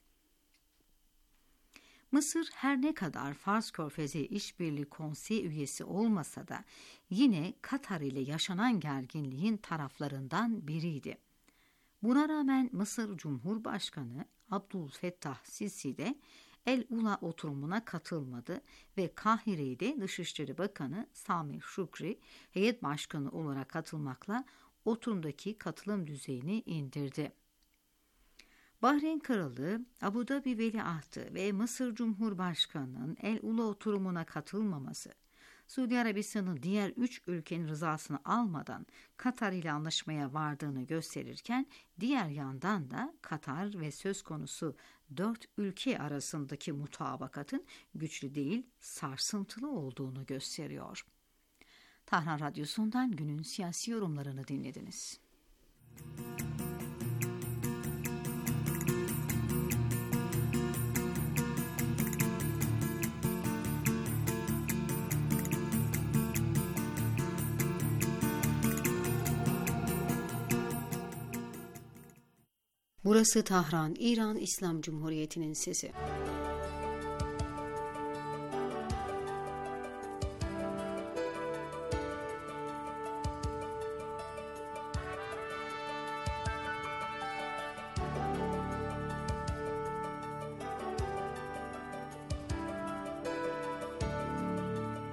Mısır her ne kadar Fars Körfezi İşbirliği Konseyi üyesi olmasa da yine Katar ile yaşanan gerginliğin taraflarından biriydi. Buna rağmen Mısır Cumhurbaşkanı Abdülfettah Sisi de El Ula oturumuna katılmadı ve Kahire'yi de Dışişleri Bakanı Samir Şükri heyet başkanı olarak katılmakla oturumdaki katılım düzeyini indirdi. Bahreyn Kralı, Abu Dhabi Veliahtı ve Mısır Cumhurbaşkanı'nın El Ula oturumuna katılmaması, Suudi Arabistan'ın diğer 3 ülkenin rızasını almadan Katar ile anlaşmaya vardığını gösterirken, diğer yandan da Katar ve söz konusu 4 ülke arasındaki mutabakatın güçlü değil, sarsıntılı olduğunu gösteriyor. Tahran Radyosu'ndan günün siyasi yorumlarını dinlediniz. Burası Tahran, İran İslam Cumhuriyeti'nin sesi.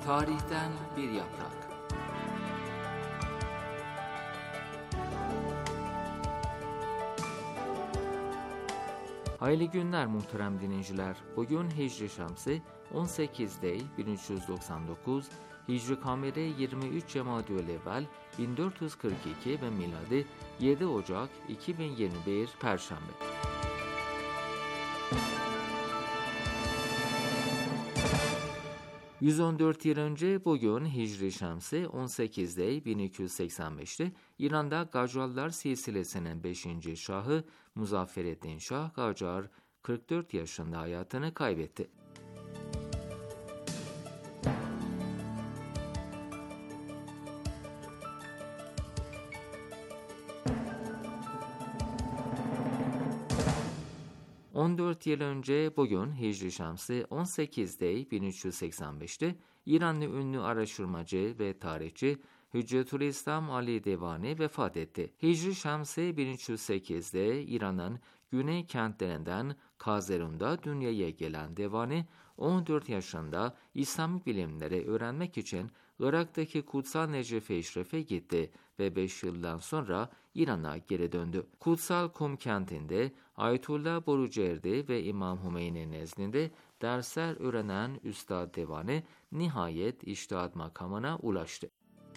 Tarihten bir yaprak. Hayırlı günler muhterem dinleyiciler. Bugün Hicri Şemsi 18 Dey 1399, Hicri Kameri 23 Cemadü'l-Evvel 1442 ve miladi 7 Ocak 2021 Perşembe. ...114 yıl önce bugün Hicri Şemsi 18 Dey 1285'te İran'da Gacarlar silsilesinin 5. şahı Muzaffereddin Şah Gacar 44 yaşında hayatını kaybetti. ...14 yıl önce bugün Hicri Şemsi 18 Dey 1385'te İranlı ünlü araştırmacı ve tarihçi Hüccetülislam Ali Devani vefat etti. Hicri Şemsi 1308'de İran'ın güney kentlerinden Kazerun'da dünyaya gelen Devani 14 yaşında İslami bilimleri öğrenmek için Irak'taki Kutsal Necef-i Eşref'e gitti ve 5 yıldan sonra İran'a geri döndü. Kutsal Kum kentinde Ayetullah Borucerdi ve İmam Hümeyni nezdinde dersler öğrenen Üstad Devani nihayet içtihat makamına ulaştı.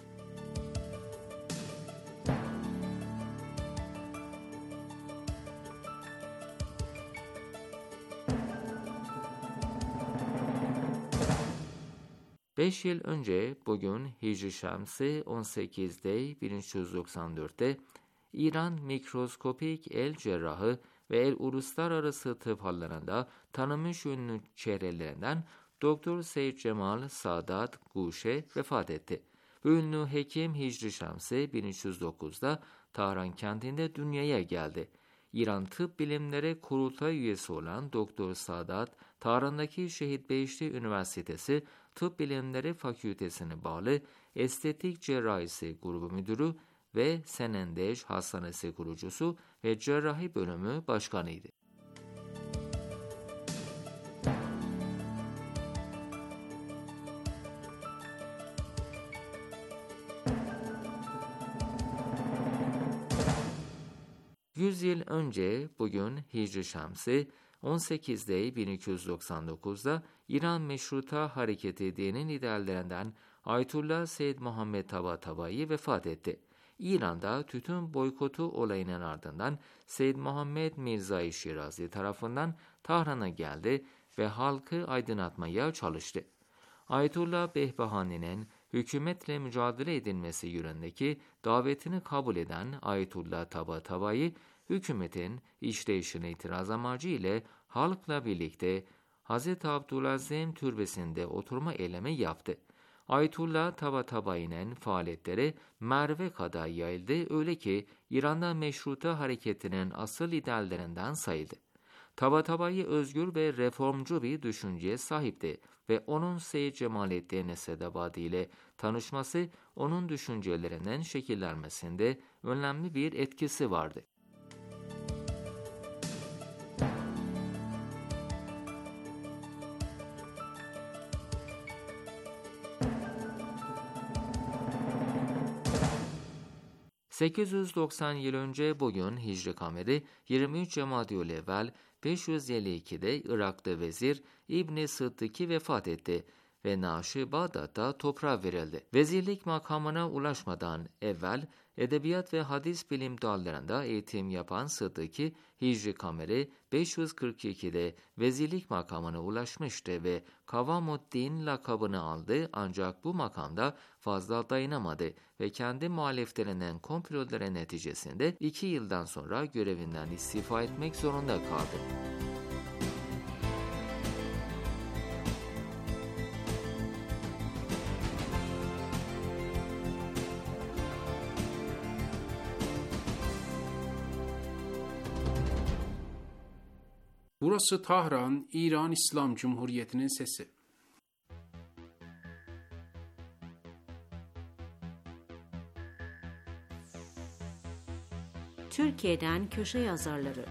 Beş yıl önce bugün Hicri Şemsi 18 Dey 1394'te İran mikroskopik el cerrahı ve el uluslararası tıp hallerinde tanınmış ünlü çehrelerinden Doktor Seyyid Cemal Sadat Guşe vefat etti. Bu ünlü hekim Hicri Şemsi 1309'da Tahran kentinde dünyaya geldi. İran Tıp Bilimleri Kurultay üyesi olan Doktor Sadat, Tahran'daki Şehit Behişti Üniversitesi Tıp Bilimleri Fakültesine bağlı Estetik Cerrahisi Grubu Müdürü ve Senendeş Hastanesi kurucusu ve Cerrahi Bölümü Başkanıydı. Yüz yıl önce bugün Hicri Şemsi 18 Dey 1299'da İran Meşruta Hareketi dinin liderlerinden Ayetullah Seyyid Muhammed Tabatabai vefat etti. İran'da tütün boykotu olayının ardından Seyyid Muhammed Mirzai Şirazi tarafından Tahran'a geldi ve halkı aydınlatmaya çalıştı. Ayetullah Behbahani'nin hükümetle mücadele edilmesi yönündeki davetini kabul eden Ayetullah Tabatabai, hükümetin işleyişine itiraz amacı ile halkla birlikte Hz. Abdülazim türbesinde oturma eylemi yaptı. Ayetullah Tabatabai'nin faaliyetleri Merve kadar yayıldı, öyle ki İran'da Meşruta Hareketi'nin asıl liderlerinden sayıldı. Tabatabai özgür ve reformcu bir düşünceye sahipti ve onun Seyyid Cemalettin Esedabadi ile tanışması onun düşüncelerinin şekillenmesinde önemli bir etkisi vardı. ...890 yıl önce bugün Hicri Kameri 23 Cemadü'l-Evvel 552'de Irak'ta vezir İbn-i Sıddıki vefat etti ve naaşı Bağdat'ta toprağa verildi. Vezirlik makamına ulaşmadan evvel edebiyat ve hadis bilim dallarında eğitim yapan Sıddıki, Hicri Kameri 542'de vezirlik makamına ulaşmıştı ve Kavamuddin lakabını aldı, ancak bu makamda fazla dayanamadı ve kendi muhaleflerinin komploları neticesinde 2 yıldan sonra görevinden istifa etmek zorunda kaldı. Burası Tahran, İran İslam Cumhuriyeti'nin sesi. Türkiye'den köşe yazarları.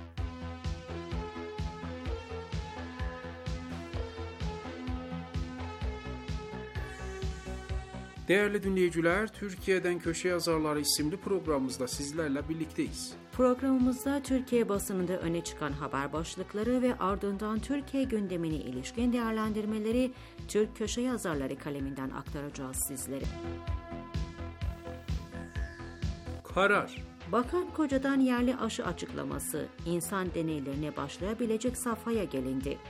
Değerli dinleyiciler, Türkiye'den Köşe Yazarları isimli programımızda sizlerle birlikteyiz. Programımızda Türkiye basınında öne çıkan haber başlıkları ve ardından Türkiye gündemine ilişkin değerlendirmeleri Türk Köşe Yazarları kaleminden aktaracağız sizlere. Karar. Bakan Koca'dan yerli aşı açıklaması, insan deneylerine başlayabilecek safhaya gelindi.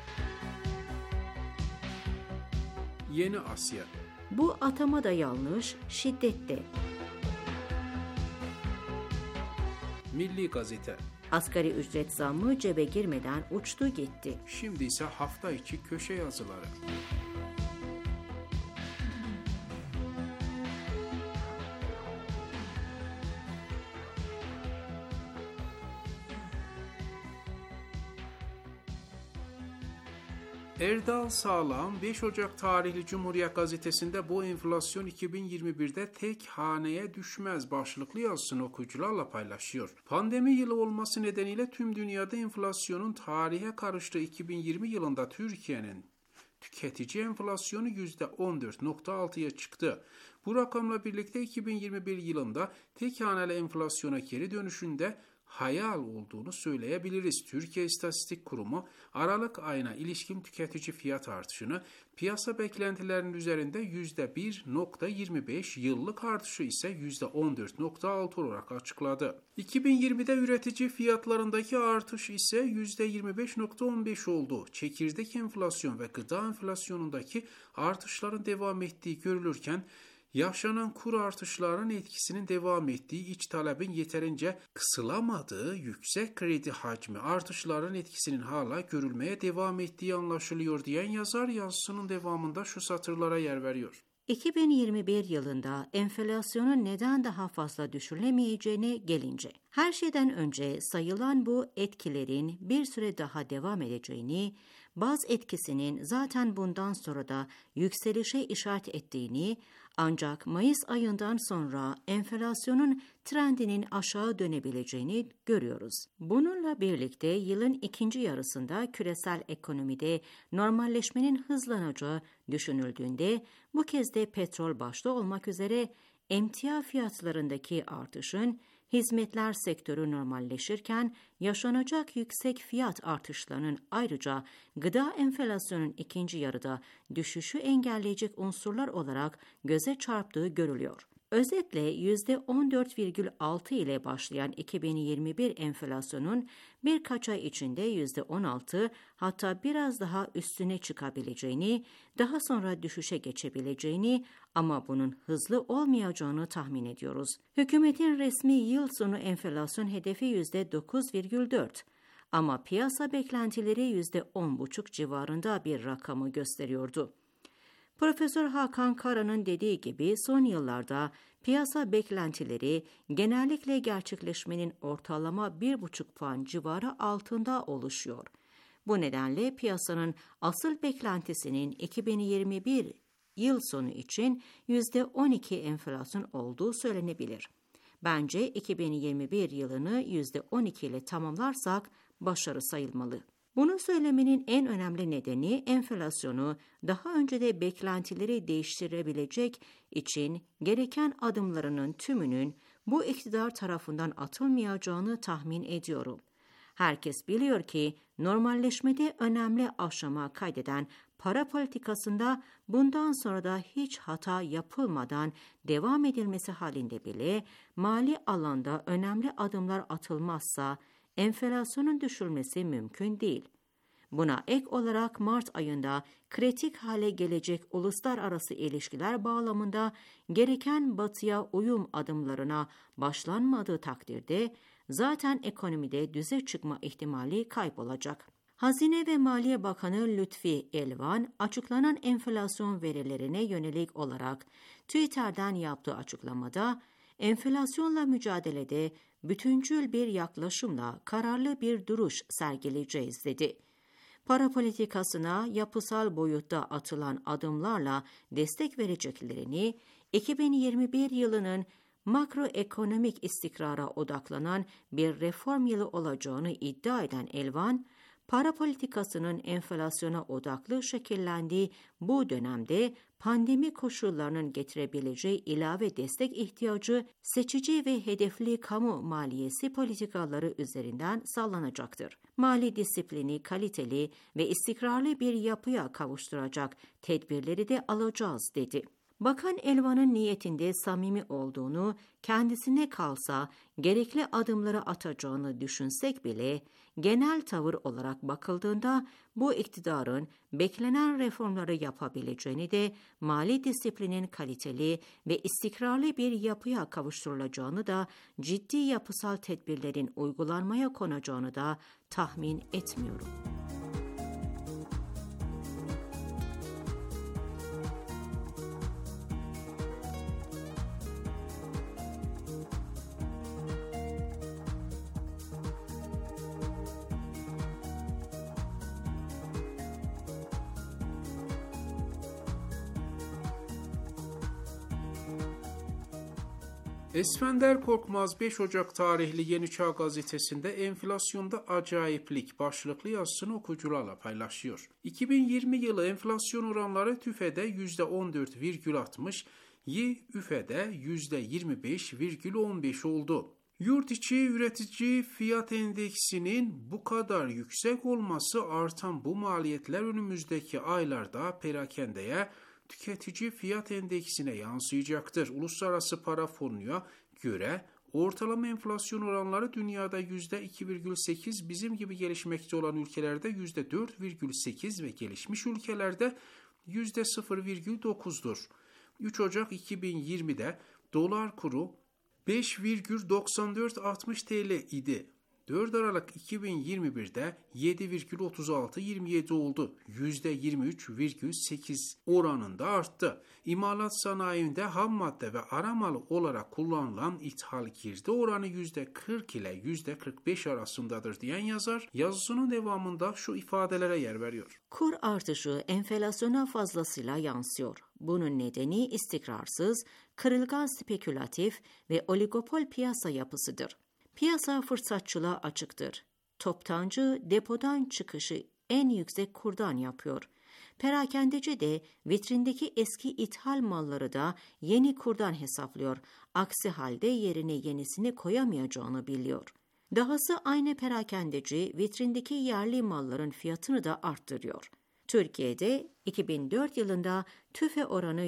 Yeni Asya. Bu atama da yanlış, şiddette. Milli Gazete. Asgari ücret zammı cebe girmeden uçtu gitti. Şimdi ise hafta içi köşe yazıları. Erdal Sağlam, 5 Ocak tarihli Cumhuriyet Gazetesi'nde bu enflasyon 2021'de tek haneye düşmez başlıklı yazısını okuyucularla paylaşıyor. Pandemi yılı olması nedeniyle tüm dünyada enflasyonun tarihe karıştığı 2020 yılında Türkiye'nin tüketici enflasyonu %14.6'ya çıktı. Bu rakamla birlikte 2021 yılında tek haneli enflasyona geri dönüşünde hayal olduğunu söyleyebiliriz. Türkiye İstatistik Kurumu Aralık ayına ilişkin tüketici fiyat artışını piyasa beklentilerinin üzerinde %1.25, yıllık artışı ise %14.6 olarak açıkladı. 2020'de üretici fiyatlarındaki artış ise %25.15 oldu. Çekirdek enflasyon ve gıda enflasyonundaki artışların devam ettiği görülürken yaşanan kur artışlarının etkisinin devam ettiği, iç talebin yeterince kısılamadığı, yüksek kredi hacmi artışların etkisinin hala görülmeye devam ettiği anlaşılıyor diyen yazar yazısının devamında şu satırlara yer veriyor. 2021 yılında enflasyonun neden daha fazla düşürülemeyeceğine gelince, her şeyden önce sayılan bu etkilerin bir süre daha devam edeceğini, baz etkisinin zaten bundan sonra da yükselişe işaret ettiğini, ancak Mayıs ayından sonra enflasyonun trendinin aşağı dönebileceğini görüyoruz. Bununla birlikte yılın ikinci yarısında küresel ekonomide normalleşmenin hızlanacağı düşünüldüğünde bu kez de petrol başta olmak üzere emtia fiyatlarındaki artışın hizmetler sektörü normalleşirken yaşanacak yüksek fiyat artışlarının ayrıca gıda enflasyonunun ikinci yarıda düşüşü engelleyecek unsurlar olarak göze çarptığı görülüyor. Özetle %14,6 ile başlayan 2021 enflasyonun birkaç ay içinde %16 hatta biraz daha üstüne çıkabileceğini, daha sonra düşüşe geçebileceğini ama bunun hızlı olmayacağını tahmin ediyoruz. Hükümetin resmi yıl sonu enflasyon hedefi %9,4 ama piyasa beklentileri %10,5 civarında bir rakamı gösteriyordu. Profesör Hakan Kara'nın dediği gibi son yıllarda piyasa beklentileri genellikle gerçekleşmenin ortalama 1,5 puan civarı altında oluşuyor. Bu nedenle piyasanın asıl beklentisinin 2021 yıl sonu için %12 enflasyon olduğu söylenebilir. Bence 2021 yılını %12 ile tamamlarsak başarı sayılmalı. Bunu söylemenin en önemli nedeni enflasyonu daha önce de beklentileri değiştirebilecek için gereken adımlarının tümünün bu iktidar tarafından atılmayacağını tahmin ediyorum. Herkes biliyor ki normalleşmede önemli aşama kaydeden para politikasında bundan sonra da hiç hata yapılmadan devam edilmesi halinde bile mali alanda önemli adımlar atılmazsa enflasyonun düşürülmesi mümkün değil. Buna ek olarak Mart ayında kritik hale gelecek uluslararası ilişkiler bağlamında gereken batıya uyum adımlarına başlanmadığı takdirde zaten ekonomide düze çıkma ihtimali kaybolacak. Hazine ve Maliye Bakanı Lütfi Elvan açıklanan enflasyon verilerine yönelik olarak Twitter'dan yaptığı açıklamada enflasyonla mücadelede bütüncül bir yaklaşımla kararlı bir duruş sergileyeceğiz dedi. Para politikasına yapısal boyutta atılan adımlarla destek vereceklerini, 2021 yılının makroekonomik istikrara odaklanan bir reform yılı olacağını iddia eden Elvan, Para politikasının enflasyona odaklı şekillendiği bu dönemde pandemi koşullarının getirebileceği ilave destek ihtiyacı seçici ve hedefli kamu maliyesi politikaları üzerinden sağlanacaktır. Mali disiplini kaliteli ve istikrarlı bir yapıya kavuşturacak tedbirleri de alacağız dedi. Bakan Elvan'ın niyetinde samimi olduğunu, kendisine kalsa gerekli adımları atacağını düşünsek bile, genel tavır olarak bakıldığında bu iktidarın beklenen reformları yapabileceğini de mali disiplinin kaliteli ve istikrarlı bir yapıya kavuşturulacağını da ciddi yapısal tedbirlerin uygulanmaya konacağını da tahmin etmiyorum. Esfender Korkmaz 5 Ocak tarihli Yeni Çağ gazetesinde enflasyonda acayiplik başlıklı yazısını okuyucularla paylaşıyor. 2020 yılı enflasyon oranları TÜFE'de %14,60, YÜFE'de %25,15 oldu. Yurt içi üretici fiyat endeksinin bu kadar yüksek olması artan bu maliyetler önümüzdeki aylarda perakendeye tüketici fiyat endeksine yansıyacaktır. Uluslararası Para Fonu'na göre ortalama enflasyon oranları dünyada %2,8, bizim gibi gelişmekte olan ülkelerde %4,8 ve gelişmiş ülkelerde %0,9'dur. 3 Ocak 2020'de dolar kuru 5,9460 TL idi. 4 Aralık 2021'de 7,3627 oldu. %23,8 oranında arttı. İmalat sanayinde ham madde ve ara mal olarak kullanılan ithal girdi oranı %40 ile %45 arasındadır diyen yazar, yazısının devamında şu ifadelere yer veriyor. Kur artışı enflasyona fazlasıyla yansıyor. Bunun nedeni istikrarsız, kırılgan spekülatif ve oligopol piyasa yapısıdır. Piyasa fırsatçılığa açıktır. Toptancı depodan çıkışı en yüksek kurdan yapıyor. Perakendeci de vitrindeki eski ithal malları da yeni kurdan hesaplıyor. Aksi halde yerine yenisini koyamayacağını biliyor. Dahası aynı perakendeci vitrindeki yerli malların fiyatını da arttırıyor. Türkiye'de 2004 yılında TÜFE oranı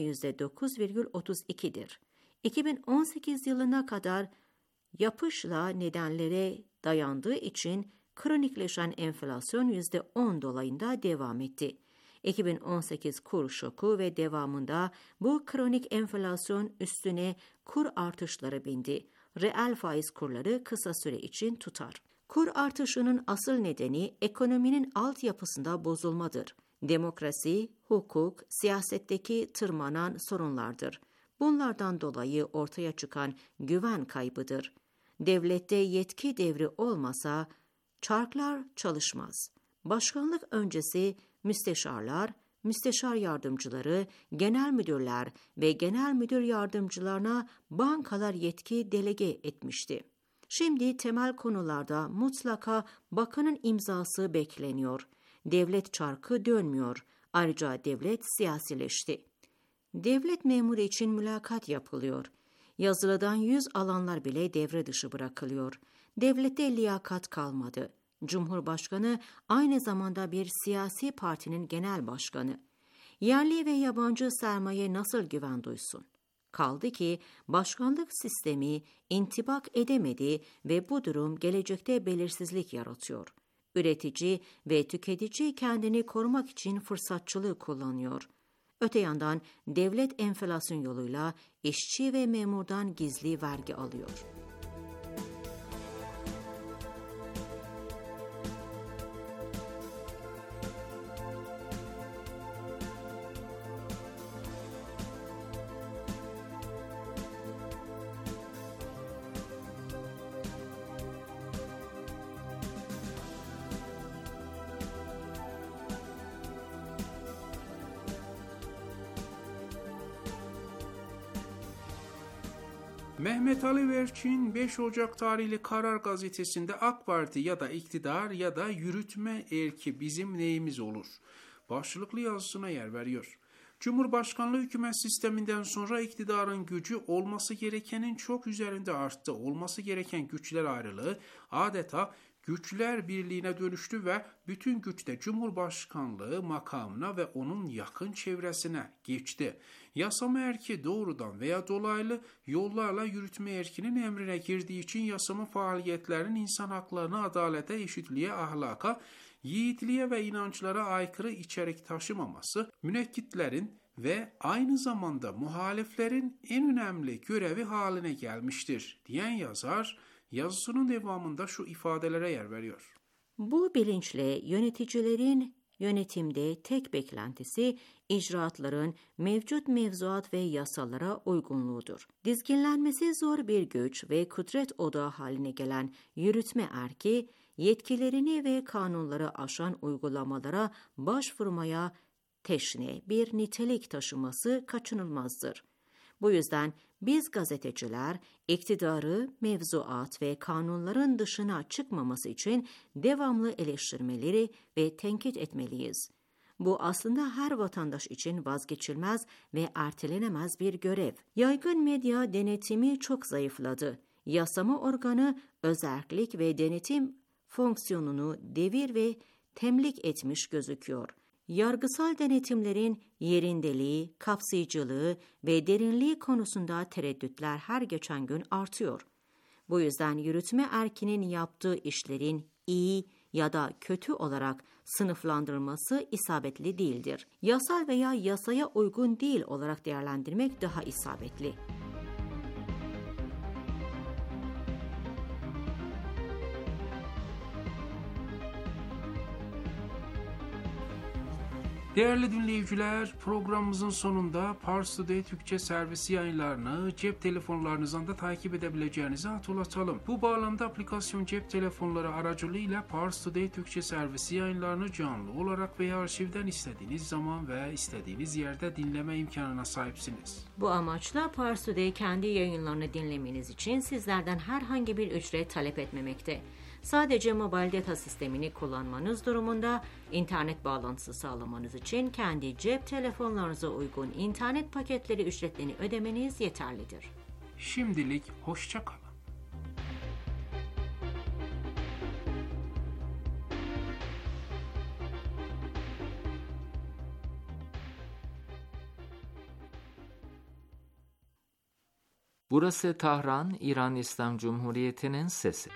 %9,32'dir. 2018 yılına kadar yapışla nedenlere dayandığı için kronikleşen enflasyon %10 dolayında devam etti. 2018 kur şoku ve devamında bu kronik enflasyon üstüne kur artışları bindi. Reel faiz kurları kısa süre için tutar. Kur artışının asıl nedeni ekonominin altyapısında bozulmadır. Demokrasi, hukuk, siyasetteki tırmanan sorunlardır. Bunlardan dolayı ortaya çıkan güven kaybıdır. Devlette yetki devri olmasa çarklar çalışmaz. Başkanlık öncesi müsteşarlar, müsteşar yardımcıları, genel müdürler ve genel müdür yardımcılarına bankalar yetki delege etmişti. Şimdi temel konularda mutlaka bakanın imzası bekleniyor. Devlet çarkı dönmüyor. Ayrıca devlet siyasileşti. Devlet memuru için mülakat yapılıyor. Yazılıdan 100 alanlar bile devre dışı bırakılıyor. Devlette liyakat kalmadı. Cumhurbaşkanı aynı zamanda bir siyasi partinin genel başkanı. Yerli ve yabancı sermaye nasıl güven duysun? Kaldı ki başkanlık sistemi intibak edemedi ve bu durum gelecekte belirsizlik yaratıyor. Üretici ve tüketici kendini korumak için fırsatçılığı kullanıyor. Öte yandan devlet enflasyon yoluyla işçi ve memurdan gizli vergi alıyor. Mehmet Ali Verçin 5 Ocak tarihli Karar gazetesinde AK Parti ya da iktidar ya da yürütme erki bizim neyimiz olur başlıklı yazısına yer veriyor. Cumhurbaşkanlığı hükümet sisteminden sonra iktidarın gücü olması gerekenin çok üzerinde arttı. Olması gereken güçler ayrılığı adeta güçler birliğine dönüştü ve bütün güç de Cumhurbaşkanlığı makamına ve onun yakın çevresine geçti. Yasama erki doğrudan veya dolaylı yollarla yürütme erkinin emrine girdiği için yasama faaliyetlerinin insan haklarına, adalete, eşitliğe, ahlaka, yiğitliğe ve inançlara aykırı içerik taşımaması, münekkitlerin ve aynı zamanda muhaliflerin en önemli görevi haline gelmiştir diyen yazar, yazısının devamında şu ifadelere yer veriyor. Bu bilinçle yöneticilerin yönetimde tek beklentisi icraatların mevcut mevzuat ve yasalara uygunluğudur. Dizginlenmesi zor bir güç ve kudret odağı haline gelen yürütme erki, yetkilerini ve kanunları aşan uygulamalara başvurmaya teşne bir nitelik taşıması kaçınılmazdır. Bu yüzden biz gazeteciler iktidarı mevzuat ve kanunların dışına çıkmaması için devamlı eleştirmeleri ve tenkit etmeliyiz. Bu aslında her vatandaş için vazgeçilmez ve ertelenemez bir görev. Yaygın medya denetimi çok zayıfladı. Yasama organı özerklik ve denetim fonksiyonunu devir ve temlik etmiş gözüküyor. Yargısal denetimlerin yerindeliği, kapsayıcılığı ve derinliği konusunda tereddütler her geçen gün artıyor. Bu yüzden yürütme erkinin yaptığı işlerin iyi ya da kötü olarak sınıflandırılması isabetli değildir. Yasal veya yasaya uygun değil olarak değerlendirmek daha isabetli. Değerli dinleyiciler, programımızın sonunda Pars Today Türkçe servisi yayınlarını cep telefonlarınızdan da takip edebileceğinizi hatırlatalım. Bu bağlamda aplikasyon cep telefonları aracılığıyla Pars Today Türkçe servisi yayınlarını canlı olarak veya arşivden istediğiniz zaman ve istediğiniz yerde dinleme imkanına sahipsiniz. Bu amaçla Pars Today kendi yayınlarını dinlemeniz için sizlerden herhangi bir ücret talep etmemekte. Sadece mobil data sistemini kullanmanız durumunda internet bağlantısı sağlamanız için kendi cep telefonlarınıza uygun internet paketleri ücretlerini ödemeniz yeterlidir. Şimdilik hoşça kalın. Burası Tahran, İran İslam Cumhuriyeti'nin sesi.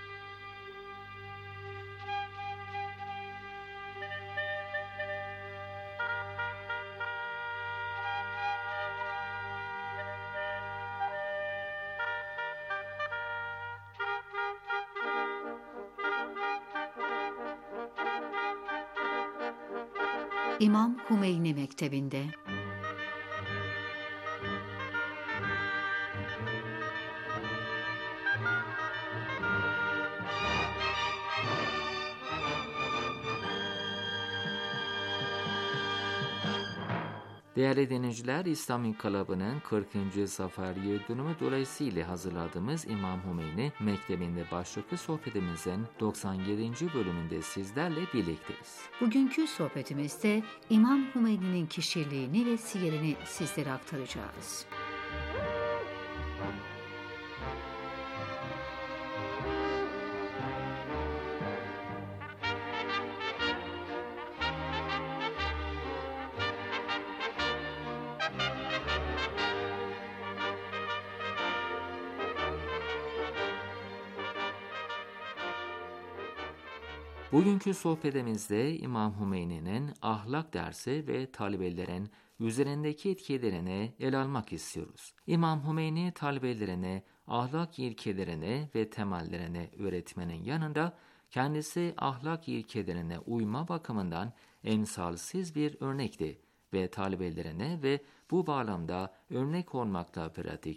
İmam Hümeyni Mektebi'nde Değerli dinleyiciler, İslam İnkılabı'nın 40. Zafer Yıldönümü dolayısıyla hazırladığımız İmam Hümeyni Mektebi'nde başlıklı sohbetimizin 97. bölümünde sizlerle birlikteyiz. bugünkü sohbetimizde İmam Hümeyni'nin kişiliğini ve siyerini sizlere aktaracağız. Bugünkü sohbetimizde İmam Hümeyni'nin ahlak dersi ve talebelerin üzerindeki etkilerini ele almak istiyoruz. İmam Hümeyni talebelerine ahlak ilkelerini ve temellerini öğretmenin yanında kendisi ahlak ilkelerine uyma bakımından emsalsiz bir örnekti ve talebelerine ve bu bağlamda örnek olmakla pratikte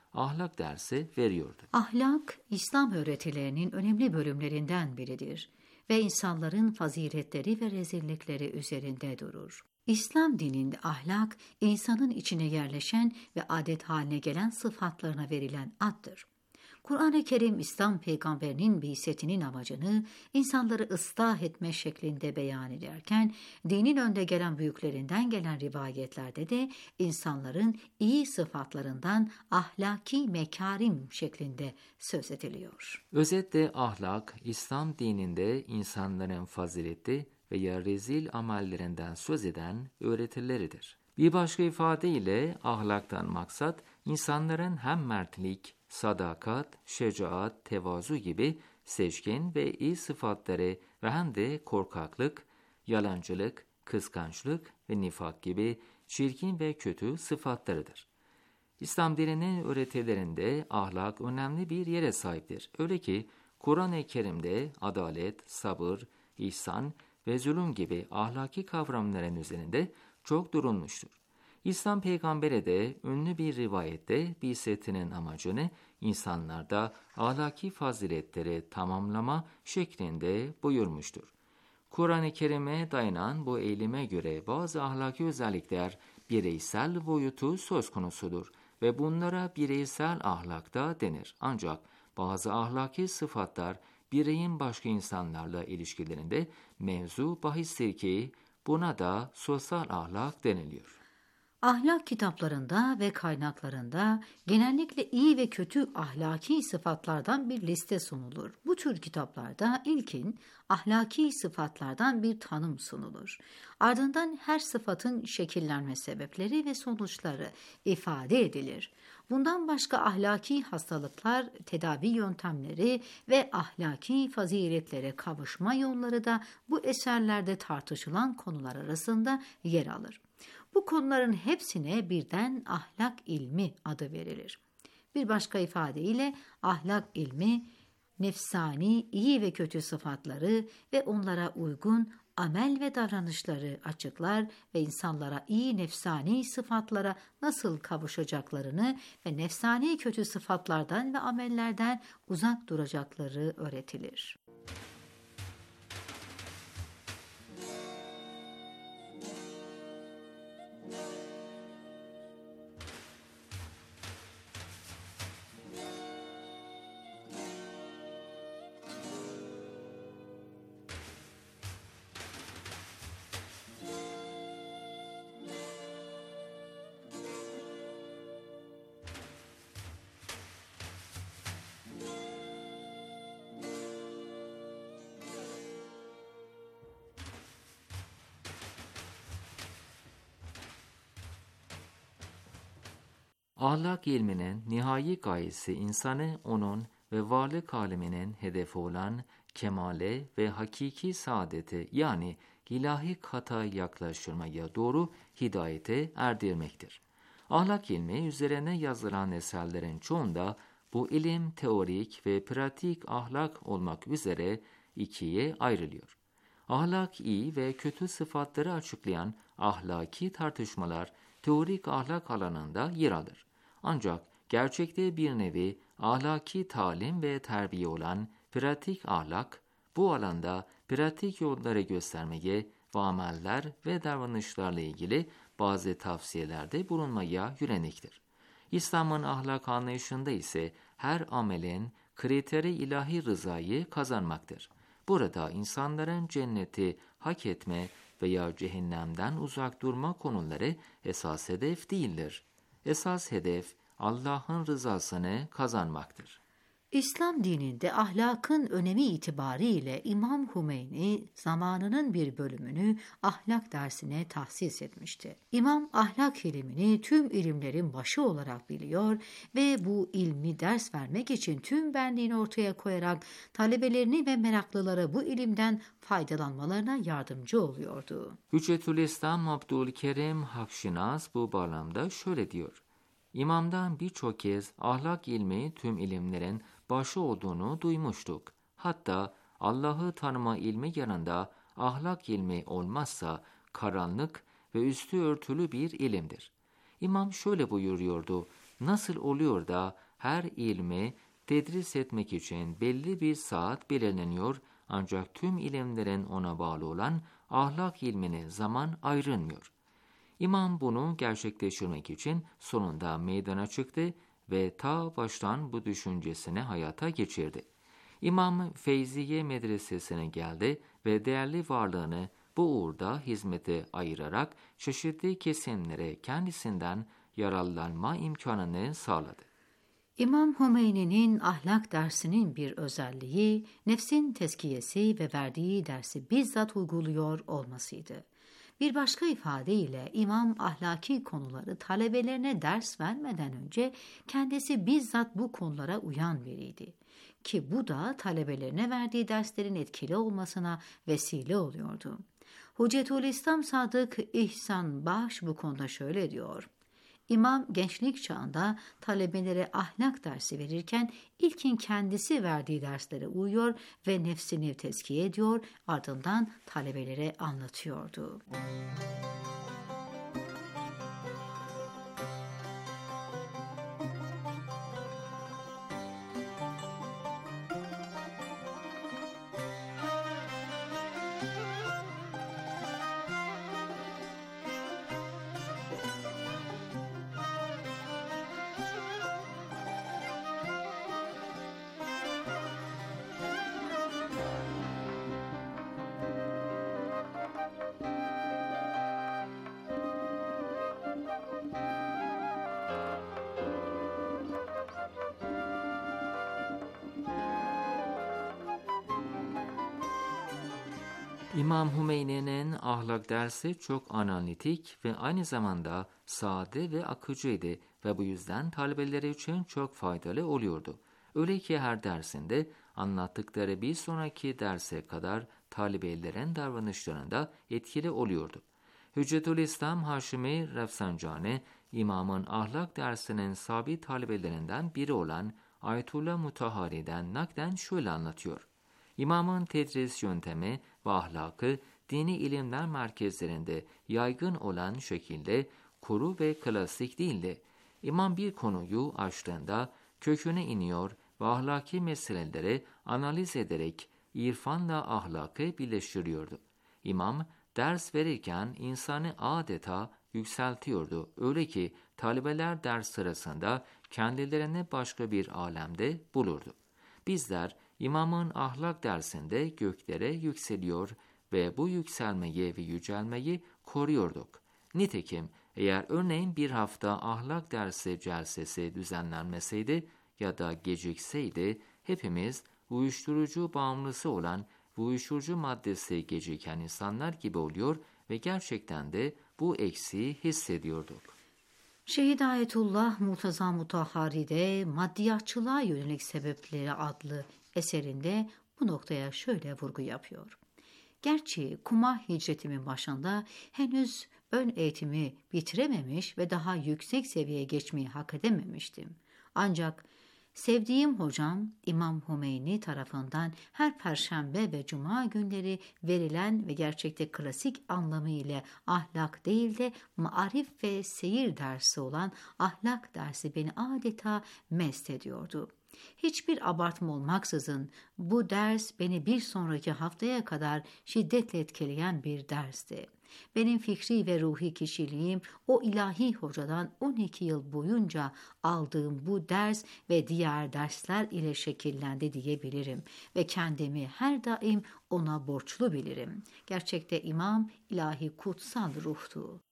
ahlak dersi veriyordu. Ahlak, İslam öğretilerinin önemli bölümlerinden biridir ve insanların faziletleri ve rezillikleri üzerinde durur. İslam dininde ahlak, insanın içine yerleşen ve adet haline gelen sıfatlarına verilen addır. Kur'an-ı Kerim, İslam peygamberinin bi'setinin amacını insanları ıslah etme şeklinde beyan ederken, dinin önde gelen büyüklerinden gelen rivayetlerde de insanların iyi sıfatlarından ahlaki mekarim şeklinde söz ediliyor. Özetle ahlak, İslam dininde insanların fazileti veya rezil amellerinden söz eden öğretileridir. Bir başka ifadeyle ahlaktan maksat, insanların hem mertlik, sadakat, şecaat, tevazu gibi seçkin ve iyi sıfatları ve hem de korkaklık, yalancılık, kıskançlık ve nifak gibi çirkin ve kötü sıfatlarıdır. İslam dininin öğretilerinde ahlak önemli bir yere sahiptir. Öyle ki Kur'an-ı Kerim'de adalet, sabır, ihsan ve zulüm gibi ahlaki kavramların üzerinde çok durulmuştur. İslam peygamberi de ünlü bir rivayette bi'setinin amacını insanlarda ahlaki faziletleri tamamlama şeklinde buyurmuştur. Kur'an-ı Kerim'e dayanan bu eğilime göre bazı ahlaki özellikler bireysel boyutu söz konusudur ve bunlara bireysel ahlak da denir. Ancak bazı ahlaki sıfatlar bireyin başka insanlarla ilişkilerinde mevzu bahistir ki buna da sosyal ahlak deniliyor. Ahlak kitaplarında ve kaynaklarında genellikle iyi ve kötü ahlaki sıfatlardan bir liste sunulur. Bu tür kitaplarda ilkin ahlaki sıfatlardan bir tanım sunulur. Ardından her sıfatın şekillenme sebepleri ve sonuçları ifade edilir. Bundan başka ahlaki hastalıklar, tedavi yöntemleri ve ahlaki faziletlere kavuşma yolları da bu eserlerde tartışılan konular arasında yer alır. Bu konuların hepsine birden ahlak ilmi adı verilir. Bir başka ifadeyle ahlak ilmi, nefsani iyi ve kötü sıfatları ve onlara uygun amel ve davranışları açıklar ve insanlara iyi nefsani sıfatlara nasıl kavuşacaklarını ve nefsani kötü sıfatlardan ve amellerden uzak duracakları öğretilir. Ahlak ilminin nihai gayesi insanı onun ve varlık aleminin hedefi olan kemale ve hakiki saadete yani ilahi kata yaklaştırmaya doğru hidayete erdirmektir. Ahlak ilmi üzerine yazılan eserlerin çoğunda bu ilim teorik ve pratik ahlak olmak üzere ikiye ayrılıyor. Ahlak iyi ve kötü sıfatları açıklayan ahlaki tartışmalar teorik ahlak alanında yer alır. Ancak gerçekte bir nevi ahlaki talim ve terbiye olan pratik ahlak, bu alanda pratik yolları göstermeye ve ameller ve davranışlarla ilgili bazı tavsiyelerde bulunmaya yöneliktir. İslam'ın ahlak anlayışında ise her amelin kriteri ilahi rızayı kazanmaktır. Burada insanların cenneti hak etme veya cehennemden uzak durma konuları esas hedef değildir. Esas hedef Allah'ın rızasını kazanmaktır. İslam dininde ahlakın önemi itibariyle İmam Hümeyni zamanının bir bölümünü ahlak dersine tahsis etmişti. İmam ahlak ilimini tüm ilimlerin başı olarak biliyor ve bu ilmi ders vermek için tüm benliğini ortaya koyarak talebelerini ve meraklıları bu ilimden faydalanmalarına yardımcı oluyordu. Hüccetülislam Abdülkerim Hakşinas bu bağlamda şöyle diyor: İmamdan birçok kez ahlak ilmi tüm ilimlerin başı olduğunu duymuştuk. Hatta Allah'ı tanıma ilmi yanında ahlak ilmi olmazsa karanlık ve üstü örtülü bir ilimdir. İmam şöyle buyuruyordu: nasıl oluyor da her ilmi tedris etmek için belli bir saat belirleniyor ancak tüm ilimlerin ona bağlı olan ahlak ilmine zaman ayrılmıyor. İmam bunu gerçekleştirmek için sonunda meydana çıktı ve ta baştan bu düşüncesini hayata geçirdi. İmam Feyziye medresesine geldi ve değerli varlığını bu uğurda hizmete ayırarak çeşitli kesimlere kendisinden yararlanma imkanını sağladı. İmam Hümeyni'nin ahlak dersinin bir özelliği, nefsin tezkiyesi ve verdiği dersi bizzat uyguluyor olmasıydı. Bir başka ifadeyle İmam ahlaki konuları talebelerine ders vermeden önce kendisi bizzat bu konulara uyan biriydi. Ki bu da talebelerine verdiği derslerin etkili olmasına vesile oluyordu. Hüccetülislam Sadık İhsan Bahş bu konuda şöyle diyor: İmam gençlik çağında talebelere ahlak dersi verirken ilkin kendisi verdiği derslere uyuyor ve nefsini tezkiye ediyor, ardından talebelere anlatıyordu. İmam Hümeyni'nin ahlak dersi çok analitik ve aynı zamanda sade ve akıcıydı ve bu yüzden talebeleri için çok faydalı oluyordu. Öyle ki her dersinde anlattıkları bir sonraki derse kadar talebelerin davranışlarında etkili oluyordu. Hüccetülislam Haşimi Rafsanjani, İmamın ahlak dersinin sabit talebelerinden biri olan Ayetullah Mutahhari'den naklen şöyle anlatıyor. İmamın tedris yöntemi ve ahlakı dini ilimler merkezlerinde yaygın olan şekilde kuru ve klasik değildi. İmam bir konuyu açtığında köküne iniyor ve ahlaki meseleleri analiz ederek irfanla ahlakı birleştiriyordu. İmam ders verirken insanı adeta yükseltiyordu. Öyle ki talebeler ders sırasında kendilerini başka bir alemde bulurdu. Bizler İmamın ahlak dersinde göklere yükseliyor ve bu yükselmeyi ve yücelmeyi koruyorduk. Nitekim eğer örneğin bir hafta ahlak dersi celsesi düzenlenmeseydi ya da gecikseydi, hepimiz uyuşturucu bağımlısı olan uyuşturucu maddesi geciken insanlar gibi oluyor ve gerçekten de bu eksiği hissediyorduk. Şehit Ayetullah Murtaza Mutahhari'de Maddiyatçılığa Yönelik Sebepleri adlı eserinde bu noktaya şöyle vurgu yapıyor. Gerçi Kuma hicretimin başında henüz ön eğitimi bitirememiş ve daha yüksek seviyeye geçmeyi hak edememiştim. Ancak sevdiğim hocam İmam Hümeyni tarafından her perşembe ve cuma günleri verilen ve gerçekte klasik anlamıyla ahlak değil de maarif ve seyir dersi olan ahlak dersi beni adeta mest ediyordu. Hiçbir abartma olmaksızın bu ders beni bir sonraki haftaya kadar şiddetle etkileyen bir dersti. Benim fikri ve ruhi kişiliğim o ilahi hocadan 12 yıl boyunca aldığım bu ders ve diğer dersler ile şekillendi diyebilirim ve kendimi her daim ona borçlu bilirim. Gerçekte İmam ilahi kutsal ruhtu.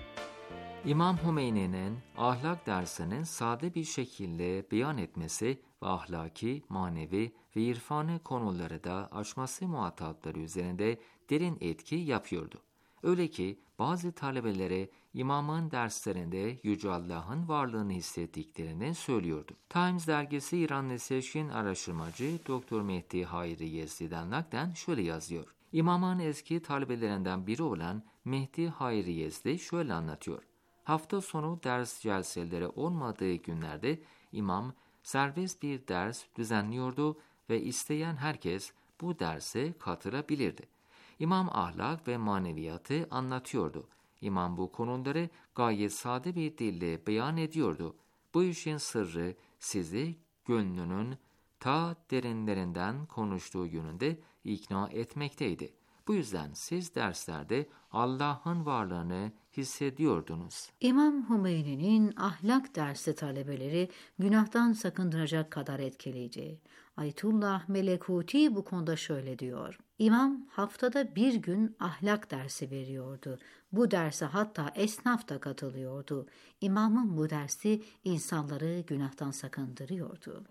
İmam Hümeyni'nin ahlak dersini sade bir şekilde beyan etmesi ve ahlaki, manevi ve irfani konuları da açması muhatapları üzerinde derin etki yapıyordu. Öyle ki bazı talebelere imamın derslerinde Yüce Allah'ın varlığını hissettiklerini söylüyordu. Times dergisi İranlı seçkin araştırmacı Dr. Mehdi Hayri Yezdi'den naklen şöyle yazıyor. İmamın eski talebelerinden biri olan Mehdi Hayri Yezdi şöyle anlatıyor. Hafta sonu ders celseleri olmadığı günlerde imam serbest bir ders düzenliyordu ve isteyen herkes bu derse katılabilirdi. İmam ahlak ve maneviyatı anlatıyordu. İmam bu konuları gayet sade bir dille beyan ediyordu. Bu işin sırrı sizi gönlünün ta derinlerinden konuştuğu yönünde ikna etmekteydi. Bu yüzden siz derslerde Allah'ın varlığını hissediyordunuz. İmam Hümeyni'nin ahlak dersi talebeleri günahtan sakındıracak kadar etkileyici. Ayetullah Melekuti bu konuda şöyle diyor. İmam haftada bir gün ahlak dersi veriyordu. Bu derse hatta esnaf da katılıyordu. İmamın bu dersi insanları günahtan sakındırıyordu.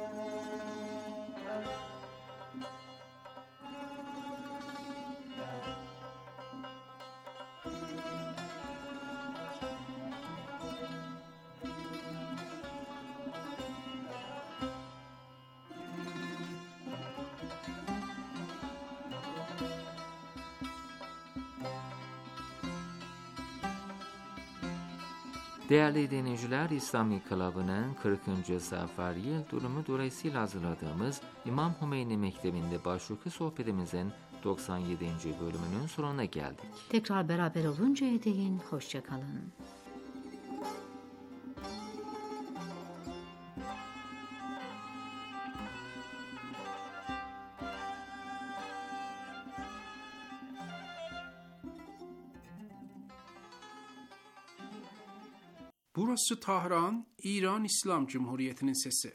Değerli dinleyiciler, İslami Club'ının 40. Zafer Yıl Dönümü dolayısıyla hazırladığımız İmam Hümeyni Mektebi'nde başlıklı sohbetimizin 97. bölümünün sonuna geldik. Tekrar beraber oluncaya değin hoşça kalın. Burası Tahran, İran İslam Cumhuriyeti'nin sesi.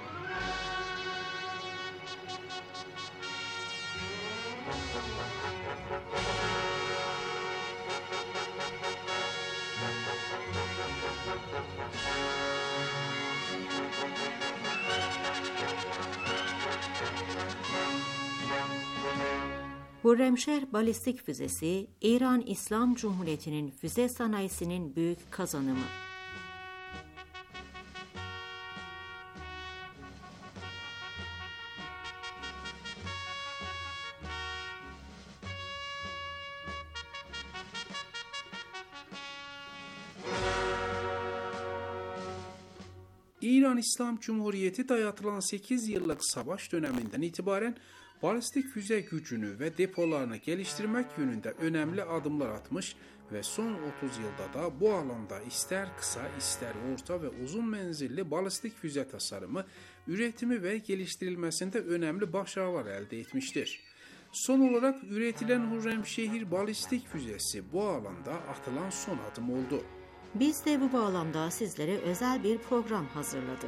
Hürremşer balistik füzesi, İran İslam Cumhuriyeti'nin füze sanayisinin büyük kazanımı. İran İslam Cumhuriyeti dayatılan 8 yıllık savaş döneminden itibaren balistik füze gücünü ve depolarını geliştirmek yönünde önemli adımlar atmış ve son 30 yılda da bu alanda ister kısa ister orta ve uzun menzilli balistik füze tasarımı, üretimi ve geliştirilmesinde önemli başarılar elde etmiştir. Son olarak üretilen Hürremşehir balistik füzesi bu alanda atılan son adım oldu. Biz de bu bağlamda sizlere özel bir program hazırladık.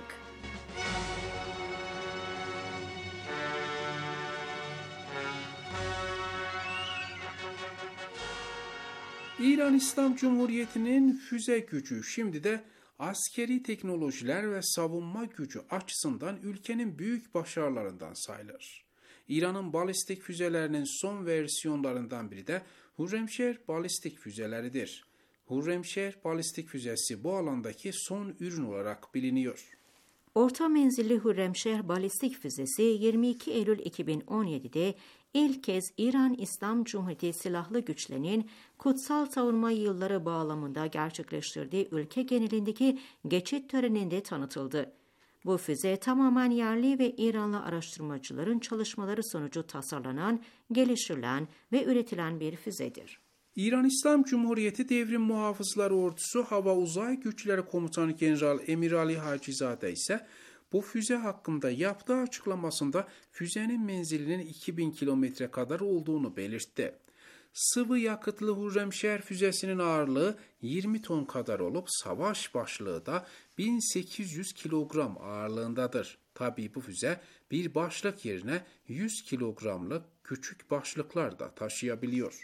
İran İslam Cumhuriyeti'nin füze gücü şimdi de askeri teknolojiler ve savunma gücü açısından ülkenin büyük başarılarından sayılır. İran'ın balistik füzelerinin son versiyonlarından biri de Hürremşer balistik füzeleridir. Hürremşer balistik füzesi bu alandaki son ürün olarak biliniyor. Orta menzilli Hürremşer balistik füzesi 22 Eylül 2017'de ilk kez İran İslam Cumhuriyeti Silahlı Güçlerinin Kutsal Savunma Yılları bağlamında gerçekleştirdiği ülke genelindeki geçit töreninde tanıtıldı. Bu füze tamamen yerli ve İranlı araştırmacıların çalışmaları sonucu tasarlanan, geliştirilen ve üretilen bir füzedir. İran İslam Cumhuriyeti Devrim Muhafızları Ordusu Hava Uzay Güçleri Komutanı General Emir Ali Hacizade ise bu füze hakkında yaptığı açıklamasında füzenin menzilinin 2000 kilometre kadar olduğunu belirtti. Sıvı yakıtlı Hürremşer füzesinin ağırlığı 20 ton kadar olup savaş başlığı da 1800 kilogram ağırlığındadır. Tabii bu füze bir başlık yerine 100 kilogramlık küçük başlıklar da taşıyabiliyor.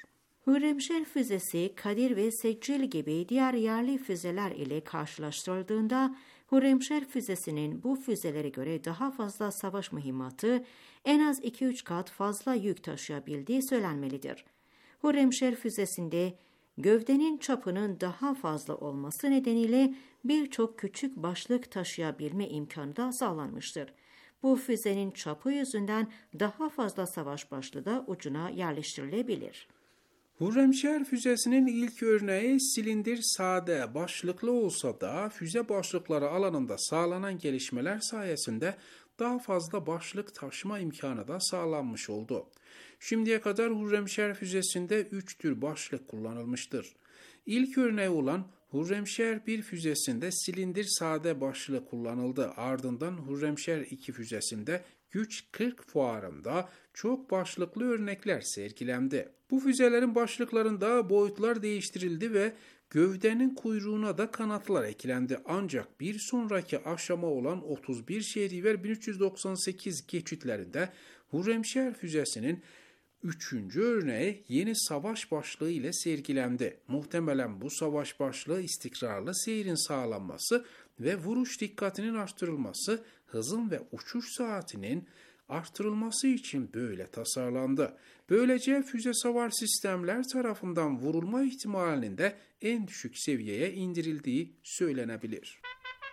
Hürremşer füzesi Kadir ve Seccil gibi diğer yerli füzeler ile karşılaştırıldığında Hürremşer füzesinin bu füzelere göre daha fazla savaş mühimmatı, en az 2-3 kat fazla yük taşıyabildiği söylenmelidir. Hürremşer füzesinde gövdenin çapının daha fazla olması nedeniyle birçok küçük başlık taşıyabilme imkanı da sağlanmıştır. Bu füzenin çapı yüzünden daha fazla savaş başlığı da ucuna yerleştirilebilir. Hürremşer füzesinin ilk örneği silindir sade başlıklı olsa da füze başlıkları alanında sağlanan gelişmeler sayesinde daha fazla başlık taşıma imkanı da sağlanmış oldu. Şimdiye kadar Hürremşer füzesinde 3 tür başlık kullanılmıştır. İlk örneği olan Hürremşer 1 füzesinde silindir sade başlık kullanıldı. Ardından Hürremşer 2 füzesinde Güç 40 fuarında çok başlıklı örnekler sergilendi. Bu füzelerin başlıklarında boyutlar değiştirildi ve gövdenin kuyruğuna da kanatlar eklendi. Ancak bir sonraki aşama olan 31 şehriver 1398 geçitlerinde Hürremşer füzesinin 3. örneği yeni savaş başlığı ile sergilendi. Muhtemelen bu savaş başlığı istikrarlı seyrin sağlanması ve vuruş dikkatinin artırılması, hızın ve uçuş saatinin artırılması için böyle tasarlandı. Böylece füze savar sistemler tarafından vurulma ihtimalinin de en düşük seviyeye indirildiği söylenebilir.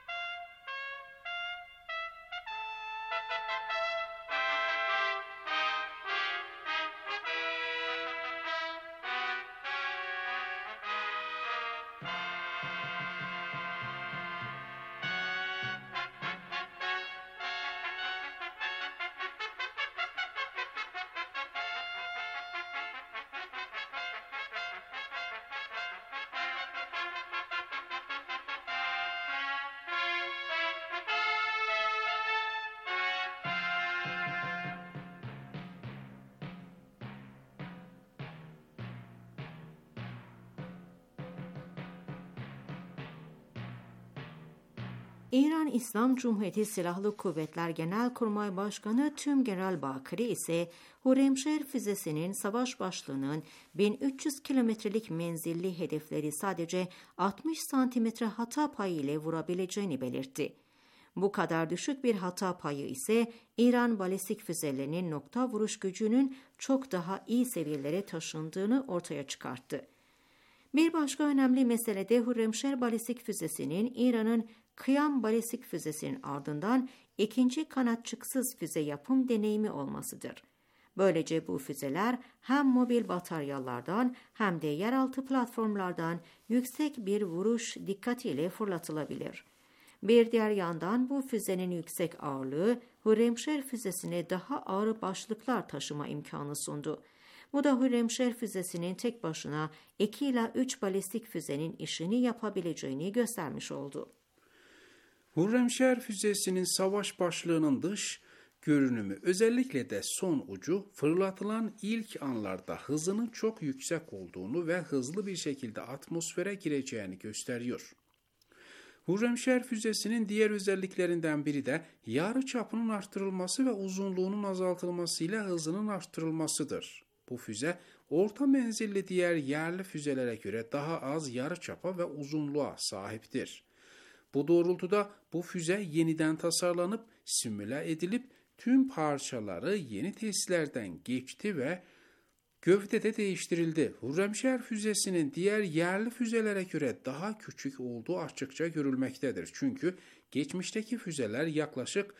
İran İslam Cumhuriyeti Silahlı Kuvvetler Genelkurmay Başkanı Tümgeneral Bakri ise Hürremşer füzesinin savaş başlığının 1300 kilometrelik menzilli hedefleri sadece 60 santimetre hata payı ile vurabileceğini belirtti. Bu kadar düşük bir hata payı ise İran balistik füzelerinin nokta vuruş gücünün çok daha iyi seviyelere taşındığını ortaya çıkarttı. Bir başka önemli mesele de Hürremşer balistik füzesinin İran'ın Kıyam balistik füzesinin ardından ikinci kanatçıksız füze yapım deneyimi olmasıdır. Böylece bu füzeler hem mobil bataryalardan hem de yeraltı platformlardan yüksek bir vuruş dikkatiyle fırlatılabilir. Bir diğer yandan bu füzenin yüksek ağırlığı Hürremşer füzesine daha ağır başlıklar taşıma imkanı sundu. Bu da Hürremşer füzesinin tek başına 2 ila 3 balistik füzenin işini yapabileceğini göstermiş oldu. Hürremşer füzesinin savaş başlığının dış görünümü, özellikle de son ucu, fırlatılan ilk anlarda hızının çok yüksek olduğunu ve hızlı bir şekilde atmosfere gireceğini gösteriyor. Hürremşer füzesinin diğer özelliklerinden biri de yarıçapının artırılması ve uzunluğunun azaltılmasıyla hızının artırılmasıdır. Bu füze orta menzilli diğer yerli füzelere göre daha az yarıçapa ve uzunluğa sahiptir. Bu doğrultuda bu füze yeniden tasarlanıp simüle edilip tüm parçaları yeni testlerden geçti ve gövdede değiştirildi. Hürremşer füzesinin diğer yerli füzelere göre daha küçük olduğu açıkça görülmektedir. Çünkü geçmişteki füzeler yaklaşık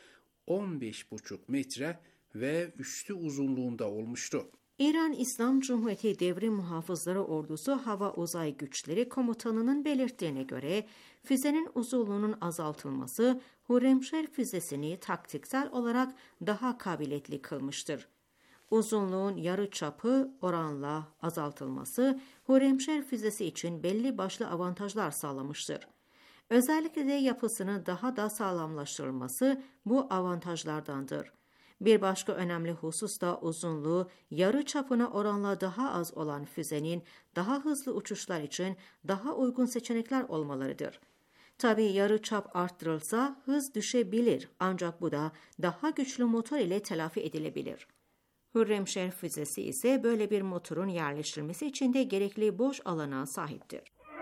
15,5 metre ve üstü uzunluğunda olmuştu. İran İslam Cumhuriyeti Devrim Muhafızları Ordusu Hava Uzay Güçleri Komutanı'nın belirttiğine göre füzenin uzunluğunun azaltılması Hürremşer füzesini taktiksel olarak daha kabiliyetli kılmıştır. Uzunluğun yarıçapı oranla azaltılması Hürremşer füzesi için belli başlı avantajlar sağlamıştır. Özellikle de yapısının daha da sağlamlaştırılması bu avantajlardandır. Bir başka önemli husus da uzunluğu yarı çapına oranla daha az olan füzenin daha hızlı uçuşlar için daha uygun seçenekler olmalarıdır. Tabii yarı çap arttırılsa hız düşebilir ancak bu da daha güçlü motor ile telafi edilebilir. Hürremşer füzesi ise böyle bir motorun yerleştirilmesi için de gerekli boş alana sahiptir.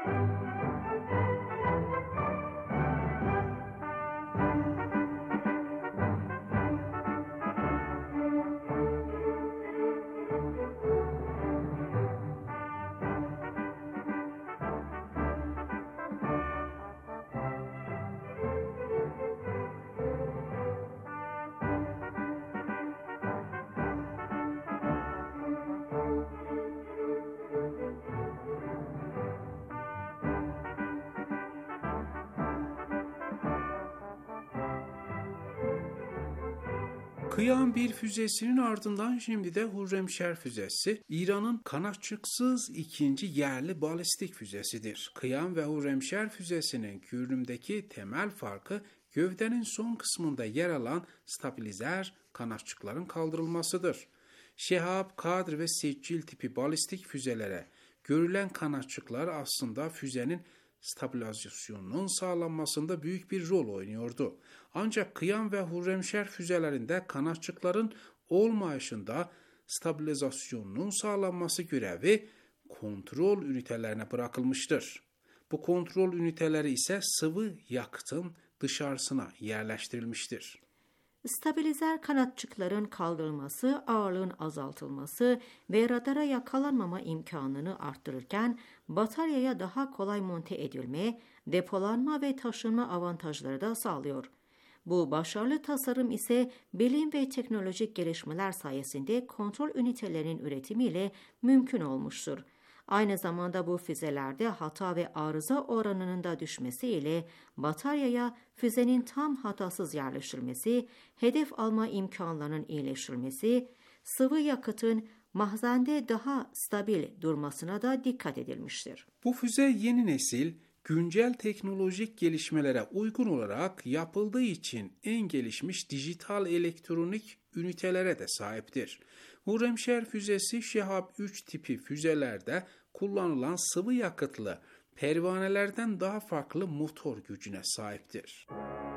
Kıyam 1 füzesinin ardından şimdi de Hürremşer füzesi, İran'ın kanatçıksız ikinci yerli balistik füzesidir. Kıyam ve Hürremşer füzesinin görünümdeki temel farkı gövdenin son kısmında yer alan stabilizer kanatçıkların kaldırılmasıdır. Şehab, Kadr ve Seccil tipi balistik füzelere görülen kanatçıklar aslında füzenin stabilizasyonunun sağlanmasında büyük bir rol oynuyordu. Ancak Kıyam ve Hürremşer füzelerinde kanatçıkların olmayışında stabilizasyonunun sağlanması görevi kontrol ünitelerine bırakılmıştır. Bu kontrol üniteleri ise sıvı yakıtın dışarısına yerleştirilmiştir. Stabilizer kanatçıkların kaldırılması, ağırlığın azaltılması ve radara yakalanmama imkanını arttırırken bataryaya daha kolay monte edilme, depolanma ve taşınma avantajları da sağlıyor. Bu başarılı tasarım ise bilim ve teknolojik gelişmeler sayesinde kontrol ünitelerinin üretimiyle mümkün olmuştur. Aynı zamanda bu füzelerde hata ve arıza oranının da düşmesiyle bataryaya füzenin tam hatasız yerleştirilmesi, hedef alma imkanlarının iyileştirilmesi, sıvı yakıtın mahzende daha stabil durmasına da dikkat edilmiştir. Bu füze yeni nesil, güncel teknolojik gelişmelere uygun olarak yapıldığı için en gelişmiş dijital elektronik ünitelere de sahiptir. Hürremşer füzesi Şehab 3 tipi füzelerde kullanılan sıvı yakıtlı pervanelerden daha farklı motor gücüne sahiptir.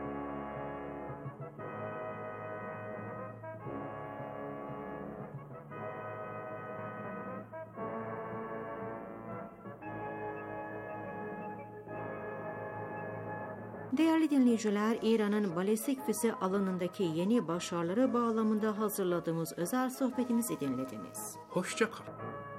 Değerli dinleyiciler, İran'ın balistik füze alanındaki yeni başarıları bağlamında hazırladığımız özel sohbetimizi dinlediniz. Hoşça kalın.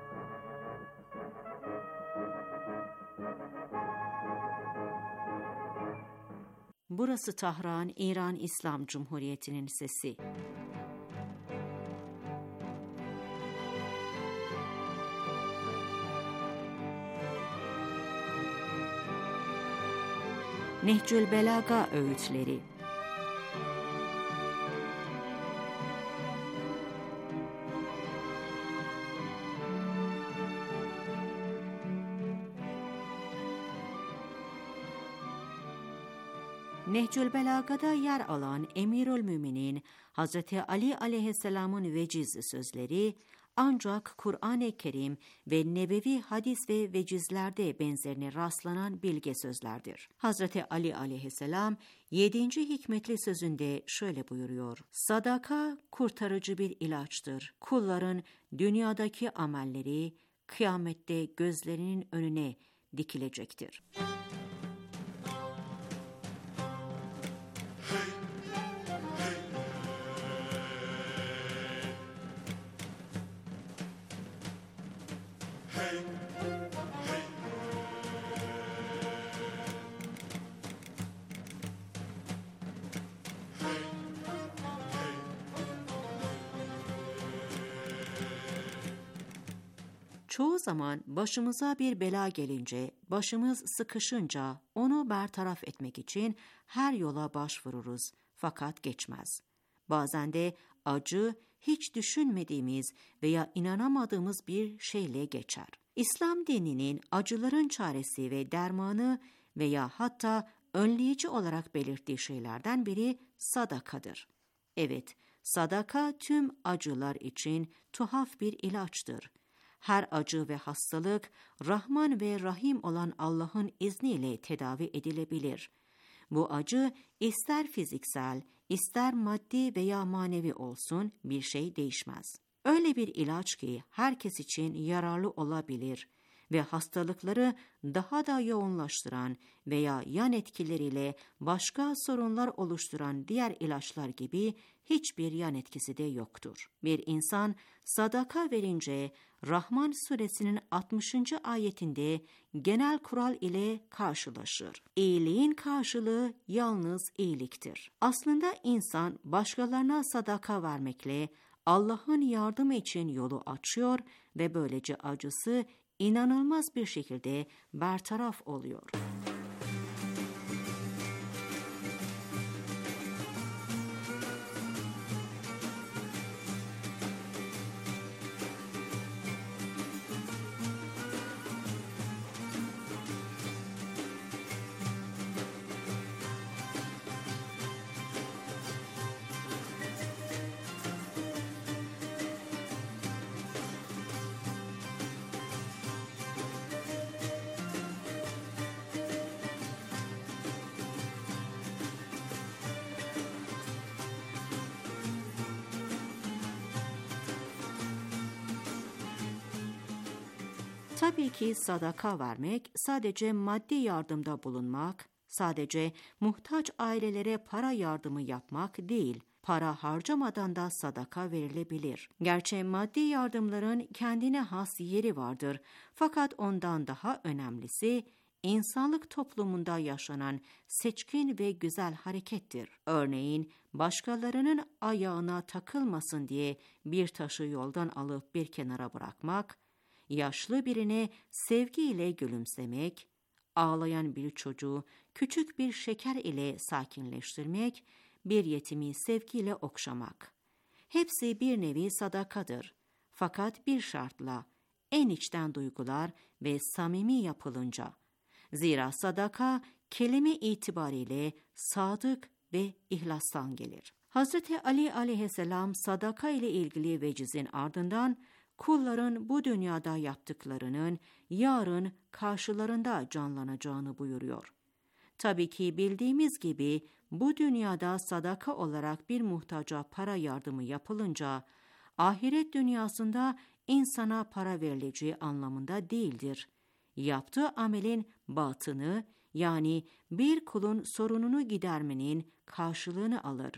Burası Tahran, İran İslam Cumhuriyeti'nin sesi. Nehcül Belaga öğütleri. Nehcül Belaga'da yer alan Emirülmüminin Hazreti Ali aleyhisselamın veciz sözleri ancak Kur'an-ı Kerim ve nebevi hadis ve vecizlerde benzerine rastlanan bilge sözlerdir. Hazreti Ali aleyhisselam 7. hikmetli sözünde şöyle buyuruyor: Sadaka kurtarıcı bir ilaçtır. Kulların dünyadaki amelleri kıyamette gözlerinin önüne dikilecektir. Çoğu zaman başımıza bir bela gelince, başımız sıkışınca onu bertaraf etmek için her yola başvururuz fakat geçmez. Bazen de acı hiç düşünmediğimiz veya inanamadığımız bir şeyle geçer. İslam dininin acıların çaresi ve dermanı veya hatta önleyici olarak belirttiği şeylerden biri sadakadır. Evet, sadaka tüm acılar için tuhaf bir ilaçtır. Her acı ve hastalık, Rahman ve Rahim olan Allah'ın izniyle tedavi edilebilir. Bu acı ister fiziksel, ister maddi veya manevi olsun bir şey değişmez. Öyle bir ilaç ki herkes için yararlı olabilir ve hastalıkları daha da yoğunlaştıran veya yan etkileriyle başka sorunlar oluşturan diğer ilaçlar gibi hiçbir yan etkisi de yoktur. Bir insan sadaka verince Rahman suresinin 60. ayetinde genel kural ile karşılaşır. İyiliğin karşılığı yalnız iyiliktir. Aslında insan başkalarına sadaka vermekle Allah'ın yardımı için yolu açıyor ve böylece acısı inanılmaz bir şekilde bertaraf oluyor. Tabii ki sadaka vermek, sadece maddi yardımda bulunmak, sadece muhtaç ailelere para yardımı yapmak değil, para harcamadan da sadaka verilebilir. Gerçi maddi yardımların kendine has yeri vardır. Fakat ondan daha önemlisi, insanlık toplumunda yaşanan seçkin ve güzel harekettir. Örneğin, başkalarının ayağına takılmasın diye bir taşı yoldan alıp bir kenara bırakmak, yaşlı birine sevgiyle gülümsemek, ağlayan bir çocuğu küçük bir şeker ile sakinleştirmek, bir yetimi sevgiyle okşamak. Hepsi bir nevi sadakadır. Fakat bir şartla, en içten duygular ve samimi yapılınca. Zira sadaka kelime itibariyle sadık ve ihlastan gelir. Hazreti Ali aleyhisselam sadaka ile ilgili vecizin ardından, kulların bu dünyada yaptıklarının yarın karşılarında canlanacağını buyuruyor. Tabii ki bildiğimiz gibi bu dünyada sadaka olarak bir muhtaca para yardımı yapılınca, ahiret dünyasında insana para verileceği anlamında değildir. Yaptığı amelin batını, yani bir kulun sorununu gidermenin karşılığını alır.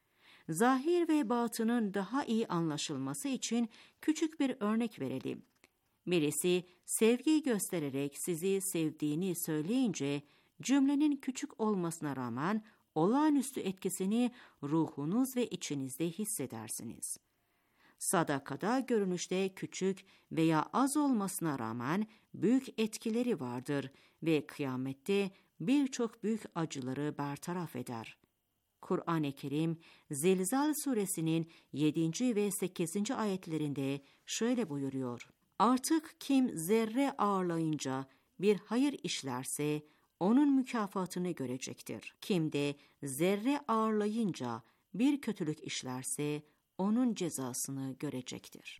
Zahir ve batının daha iyi anlaşılması için küçük bir örnek verelim. Birisi sevgi göstererek sizi sevdiğini söyleyince cümlenin küçük olmasına rağmen olağanüstü etkisini ruhunuz ve içinizde hissedersiniz. Sadakada görünüşte küçük veya az olmasına rağmen büyük etkileri vardır ve kıyamette birçok büyük acıları bertaraf eder. Kur'an-ı Kerim, Zilzal suresinin 7. ve 8. ayetlerinde şöyle buyuruyor. Artık kim zerre ağırlayınca bir hayır işlerse onun mükafatını görecektir. Kim de zerre ağırlayınca bir kötülük işlerse onun cezasını görecektir.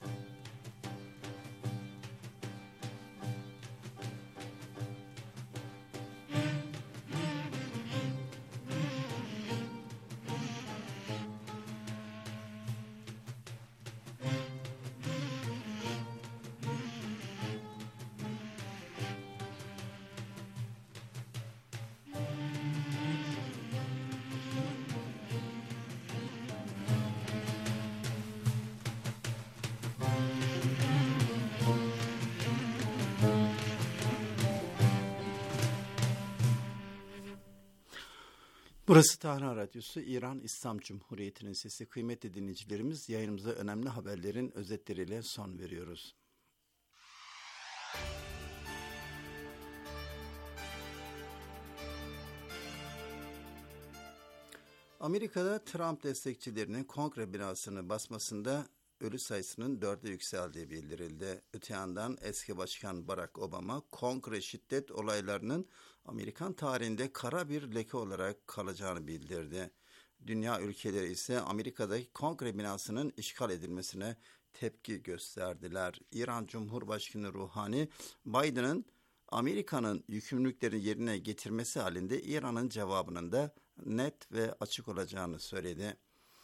Burası Tahran Radyosu, İran İslam Cumhuriyeti'nin sesi. Kıymetli dinleyicilerimiz, yayınımıza önemli haberlerin özetleriyle son veriyoruz. Amerika'da Trump destekçilerinin kongre binasını basmasında ölü sayısının 4'e yükseldiği bildirildi. Öte yandan eski başkan Barack Obama, kongre şiddet olaylarının Amerikan tarihinde kara bir leke olarak kalacağını bildirdi. Dünya ülkeleri ise Amerika'daki kongre binasının işgal edilmesine tepki gösterdiler. İran Cumhurbaşkanı Ruhani, Biden'ın Amerika'nın yükümlülüklerini yerine getirmesi halinde İran'ın cevabının da net ve açık olacağını söyledi.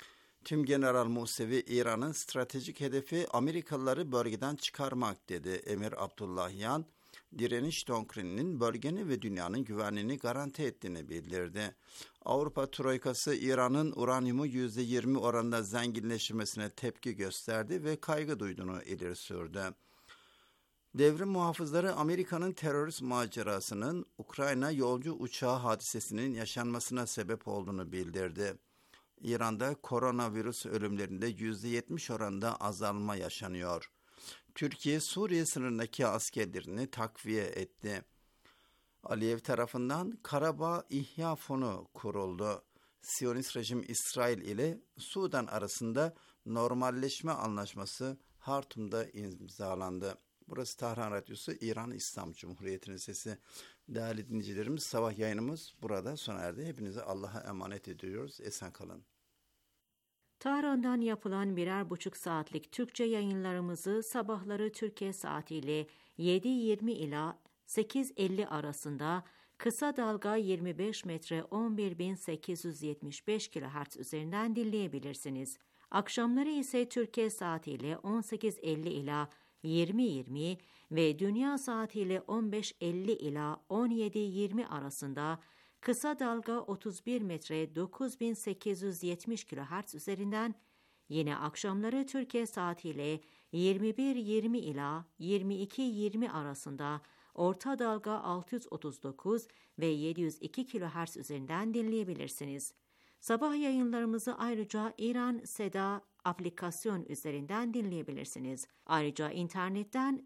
Tüm General Musevi İran'ın stratejik hedefi Amerikalıları bölgeden çıkarmak dedi. Emir Abdullahian, direniş doktrinin bölgenin ve dünyanın güvenliğini garanti ettiğini bildirdi. Avrupa Troikası İran'ın uranyumu %20 oranında zenginleşmesine tepki gösterdi ve kaygı duyduğunu ileri sürdü. Devrim muhafızları Amerika'nın terörist macerasının Ukrayna yolcu uçağı hadisesinin yaşanmasına sebep olduğunu bildirdi. İran'da koronavirüs ölümlerinde %70 oranında azalma yaşanıyor. Türkiye, Suriye sınırındaki askerlerini takviye etti. Aliyev tarafından Karabağ İhya Fonu kuruldu. Siyonist rejim İsrail ile Sudan arasında normalleşme anlaşması Hartum'da imzalandı. Burası Tahran Radyosu, İran İslam Cumhuriyeti'nin sesi. Değerli dinleyicilerimiz, sabah yayınımız burada sona erdi. Hepinize Allah'a emanet ediyoruz. Esen kalın. Tahran'dan yapılan 1,5 saatlik Türkçe yayınlarımızı sabahları Türkiye saatiyle 7:20 ila 8:50 arasında kısa dalga 25 metre 11.875 kHz üzerinden dinleyebilirsiniz. Akşamları ise Türkiye saatiyle 18:50 ila 20:20 ve dünya saatiyle 15:50 ila 17:20 arasında kısa dalga 31 metre 9870 kHz üzerinden, yine akşamları Türkiye saatiyle 21:20 ila 22:20 arasında orta dalga 639 ve 702 kHz üzerinden dinleyebilirsiniz. Sabah yayınlarımızı ayrıca İran Seda aplikasyon üzerinden dinleyebilirsiniz. Ayrıca internetten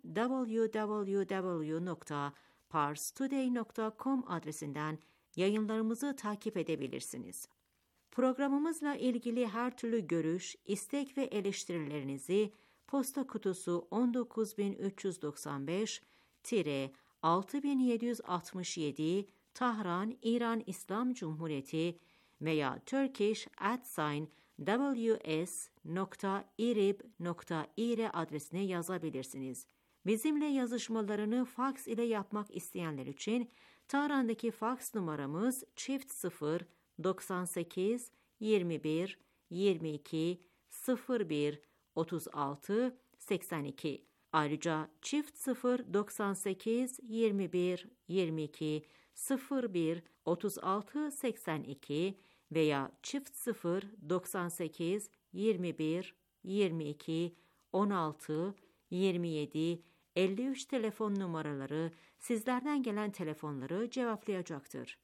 www.parstoday.com adresinden yayınlarımızı takip edebilirsiniz. Programımızla ilgili her türlü görüş, istek ve eleştirilerinizi posta kutusu 19395-6767 Tahran, İran İslam Cumhuriyeti veya turkish@ws.irib.ir adresine yazabilirsiniz. Bizimle yazışmalarını faks ile yapmak isteyenler için Tahran'daki faks numaramız +0 98 21 22 01 36 82. Ayrıca +0 98 21 22 01 36 82 veya +0 98 21 22 16 27 53 telefon numaraları sizlerden gelen telefonları cevaplayacaktır.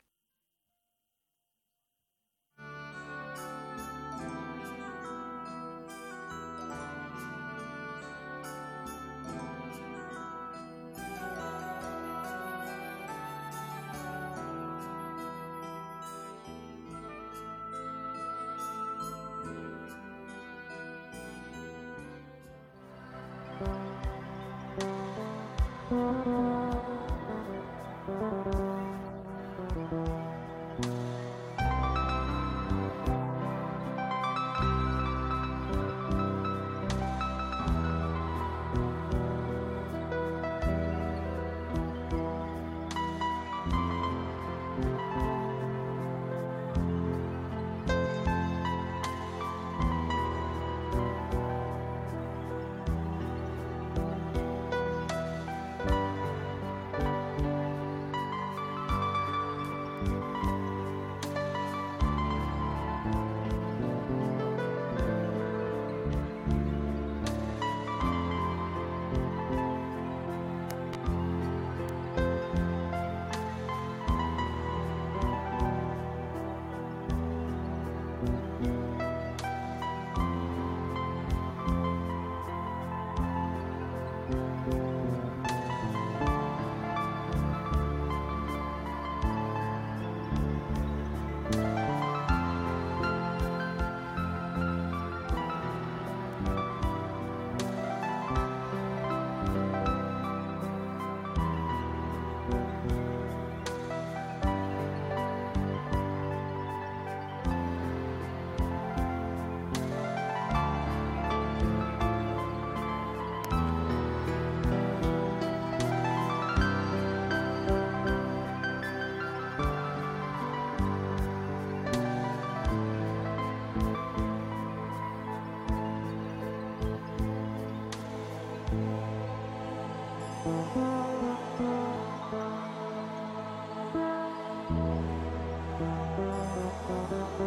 Müzik